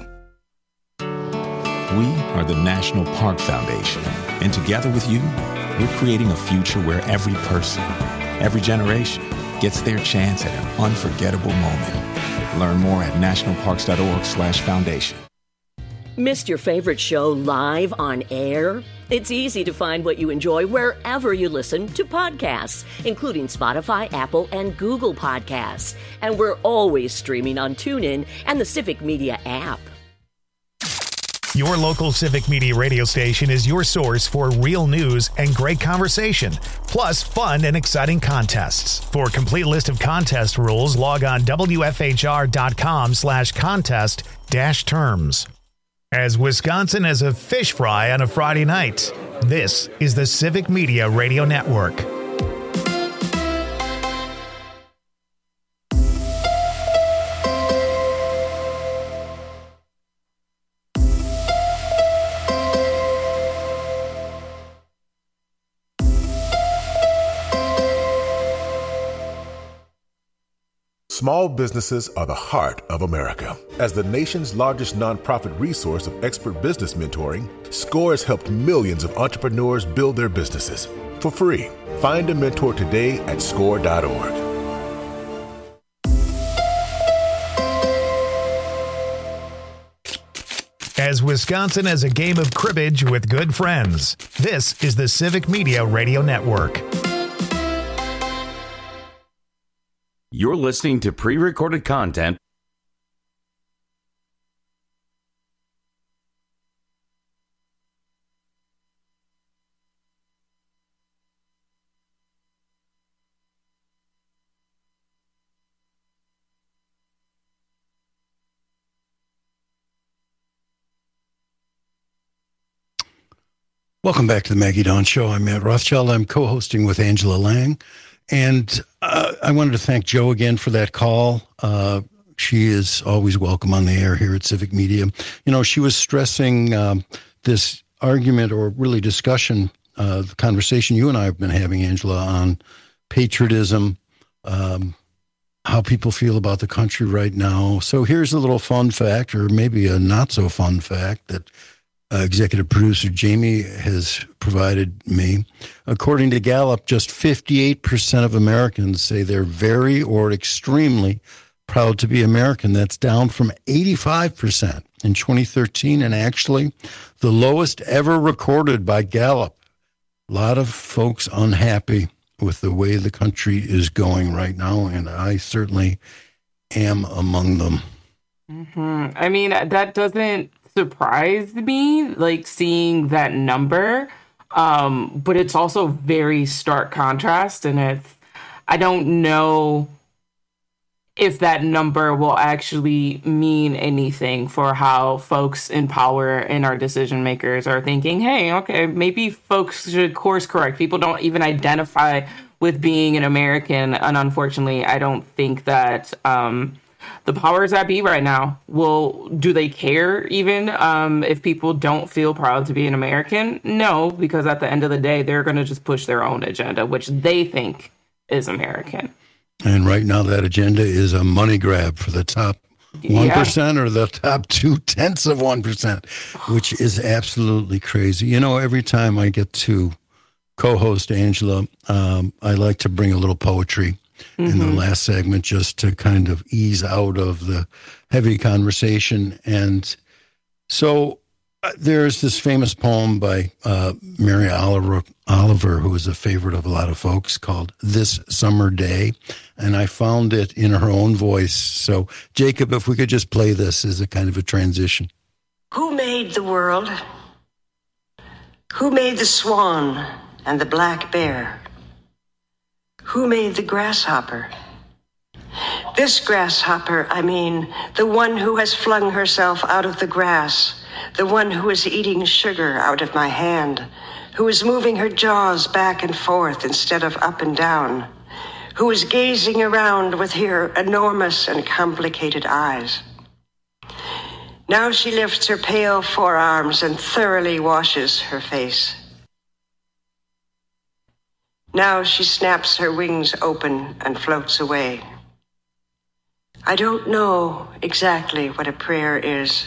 We are the National Park Foundation, and together with you, we're creating a future where every person, every generation, gets their chance at an unforgettable moment. Learn more at nationalparks.org slash foundation. Missed your favorite show live on air? It's easy to find what you enjoy wherever you listen to podcasts, including Spotify, Apple, and Google Podcasts. And we're always streaming on TuneIn and the Civic Media app. Your local Civic Media radio station is your source for real news and great conversation, plus fun and exciting contests. For a complete list of contest rules, log on W F H R dot com slash contest dash terms. As Wisconsin has a fish fry on a Friday night, this is the Civic Media Radio Network. Small businesses are the heart of America. As the nation's largest nonprofit resource of expert business mentoring, SCORE has helped millions of entrepreneurs build their businesses for free. Find a mentor today at score dot org. As Wisconsin has a game of cribbage with good friends, this is the Civic Media Radio Network. You're listening to pre-recorded content. Welcome back to the Maggie Dawn Show. I'm Matt Rothschild. I'm co-hosting with Angela Lang. And uh, I wanted to thank Joe again for that call. Uh, she is always welcome on the air here at Civic Media. You know, she was stressing um, this argument or really discussion, uh, the conversation you and I have been having, Angela, on patriotism, um, how people feel about the country right now. So here's a little fun fact, or maybe a not so fun fact that Uh, executive producer Jamie has provided me. According to Gallup, just fifty-eight percent of Americans say they're very or extremely proud to be American. That's down from eighty-five percent in twenty thirteen, and actually the lowest ever recorded by Gallup. A lot of folks unhappy with the way the country is going right now, and I certainly am among them. Mm-hmm. I mean, that doesn't surprised me, like seeing that number, um but it's also very stark contrast, and it's I don't know if that number will actually mean anything for how folks in power and our decision makers are thinking, hey, okay, maybe folks should course correct. People don't even identify with being an American, and unfortunately I don't think that um the powers that be right now will, do they care even um, if people don't feel proud to be an American? No, because at the end of the day, they're going to just push their own agenda, which they think is American. And right now that agenda is a money grab for the top one percent yeah. or the top two-tenths of one percent, which is absolutely crazy. You know, every time I get to co-host Angela, um, I like to bring a little poetry in the mm-hmm. last segment, just to kind of ease out of the heavy conversation. And So uh, there's this famous poem by uh, Mary Oliver, Oliver, who is a favorite of a lot of folks, called This Summer Day. And I found it in her own voice. So, Jacob, if we could just play this as a kind of a transition. Who made the world? Who made the swan and the black bear? Who made the grasshopper? This grasshopper, I mean, the one who has flung herself out of the grass, the one who is eating sugar out of my hand, who is moving her jaws back and forth instead of up and down, who is gazing around with her enormous and complicated eyes. Now she lifts her pale forearms and thoroughly washes her face. Now she snaps her wings open and floats away. I don't know exactly what a prayer is.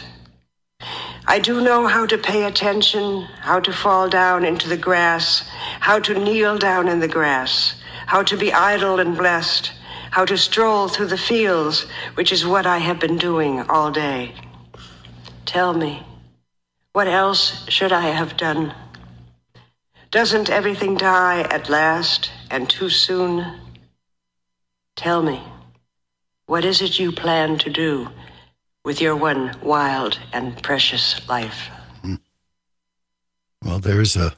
I do know how to pay attention, how to fall down into the grass, how to kneel down in the grass, how to be idle and blessed, how to stroll through the fields, which is what I have been doing all day. Tell me, what else should I have done? Doesn't everything die at last and too soon? Tell me, what is it you plan to do with your one wild and precious life? Well, there's a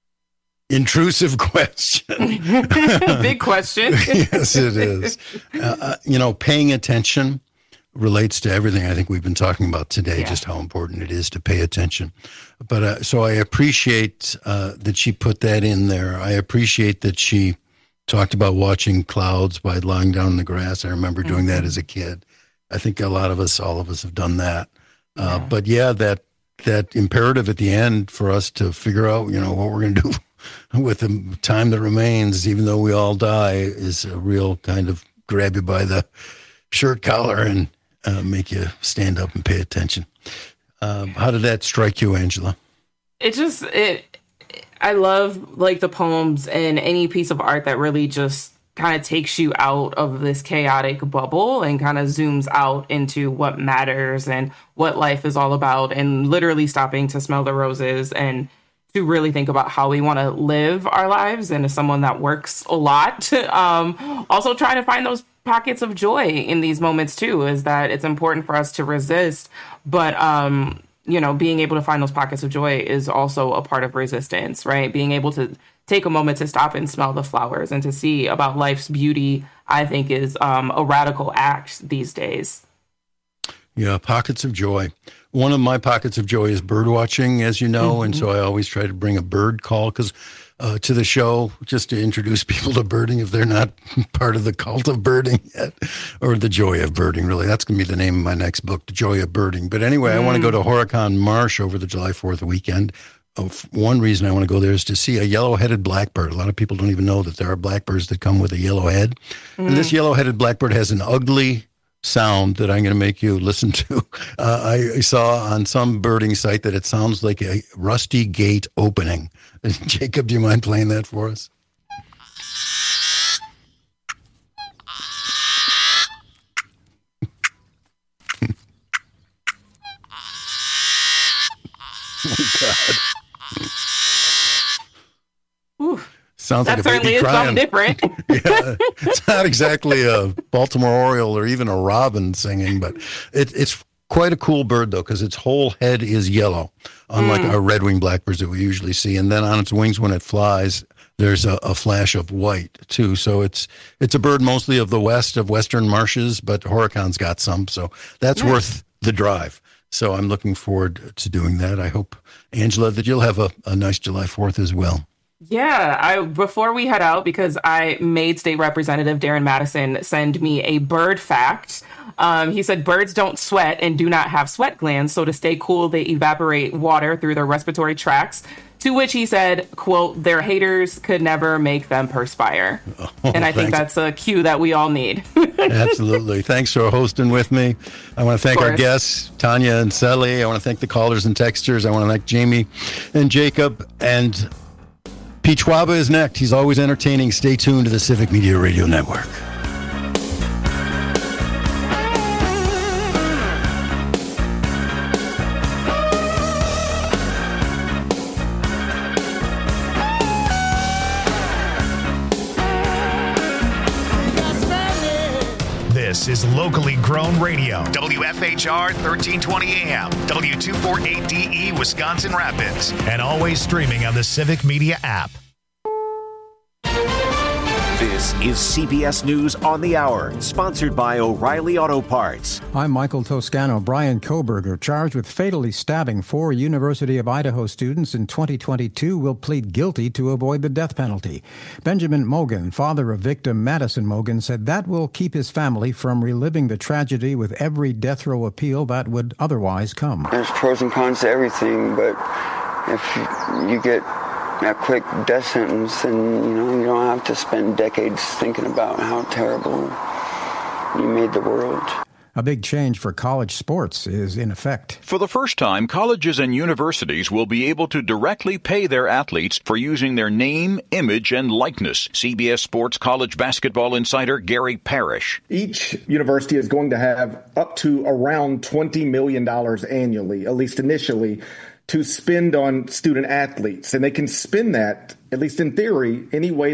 intrusive question. Big question. Yes, it is. Uh, you know, paying attention relates to everything I think we've been talking about today, yeah. Just how important it is to pay attention. But uh, so I appreciate uh, that she put that in there. I appreciate that she talked about watching clouds by lying down in the grass. I remember doing mm-hmm. that as a kid. I think a lot of us, all of us have done that. Uh, yeah. But yeah, that that imperative at the end for us to figure out, you know, what we're going to do with the time that remains, even though we all die, is a real kind of grab you by the shirt collar and uh, make you stand up and pay attention. Um, how did that strike you, Angela? It just, it, I love like the poems and any piece of art that really just kind of takes you out of this chaotic bubble and kind of zooms out into what matters and what life is all about, and literally stopping to smell the roses and to really think about how we want to live our lives. And as someone that works a lot, um, also trying to find those pockets of joy in these moments too, is that it's important for us to resist, but um, you know, being able to find those pockets of joy is also a part of resistance, right? Being able to take a moment to stop and smell the flowers and to see about life's beauty, I think is um, a radical act these days. Yeah, pockets of joy. One of my pockets of joy is bird watching, as you know, mm-hmm. and so I always try to bring a bird call because uh, to the show, just to introduce people to birding if they're not part of the cult of birding yet, or the joy of birding, really. That's going to be the name of my next book, The Joy of Birding. But anyway, mm. I want to go to Horicon Marsh over the July fourth weekend. Oh, one reason I want to go there is to see a yellow-headed blackbird. A lot of people don't even know that there are blackbirds that come with a yellow head. Mm. And this yellow-headed blackbird has an ugly sound that I'm going to make you listen to. Uh, I, I saw on some birding site that it sounds like a rusty gate opening. Jacob, do you mind playing that for us? Oh, God. Ooh, sounds that like a certainly baby is crying. something different. Yeah, it's not exactly a Baltimore Oriole or even a robin singing, but it, it's quite a cool bird, though, because its whole head is yellow, unlike mm. our red-winged blackbirds that we usually see. And then on its wings, when it flies, there's a, a flash of white, too. So it's it's a bird mostly of the west, of western marshes, but Horicon's got some, so that's nice. Worth the drive. So I'm looking forward to doing that. I hope, Angela, that you'll have a, a nice July fourth as well. Yeah, I before we head out, because I made State Representative Darren Madison send me a bird fact. Um, he said birds don't sweat and do not have sweat glands, so to stay cool, they evaporate water through their respiratory tracts. To which he said, quote, their haters could never make them perspire. Oh, and I think that's a cue that we all need. Absolutely. Thanks for hosting with me. I want to thank our guests, Tanya and Sally. I want to thank the callers and texters. I want to thank Jamie and Jacob. And Pete Schwaba is next. He's always entertaining. Stay tuned to the Civic Media Radio Network. This is locally grown radio. W F H R thirteen twenty A M, W two forty-eight D E, Wisconsin Rapids, and always streaming on the Civic Media app. This is C B S News on the Hour, sponsored by O'Reilly Auto Parts. I'm Michael Toscano. Brian Koberger, charged with fatally stabbing four University of Idaho students in twenty twenty-two, will plead guilty to avoid the death penalty. Benjamin Mogan, father of victim Madison Mogan, said that will keep his family from reliving the tragedy with every death row appeal that would otherwise come. There's pros and cons to everything, but if you get a quick death sentence, and you know you don't have to spend decades thinking about how terrible you made the world. A big change for college sports is in effect. For the first time, colleges and universities will be able to directly pay their athletes for using their name, image, and likeness. C B S Sports college basketball insider Gary Parrish. Each university is going to have up to around twenty million dollars annually, at least initially, to spend on student athletes. And they can spend that, at least in theory, any way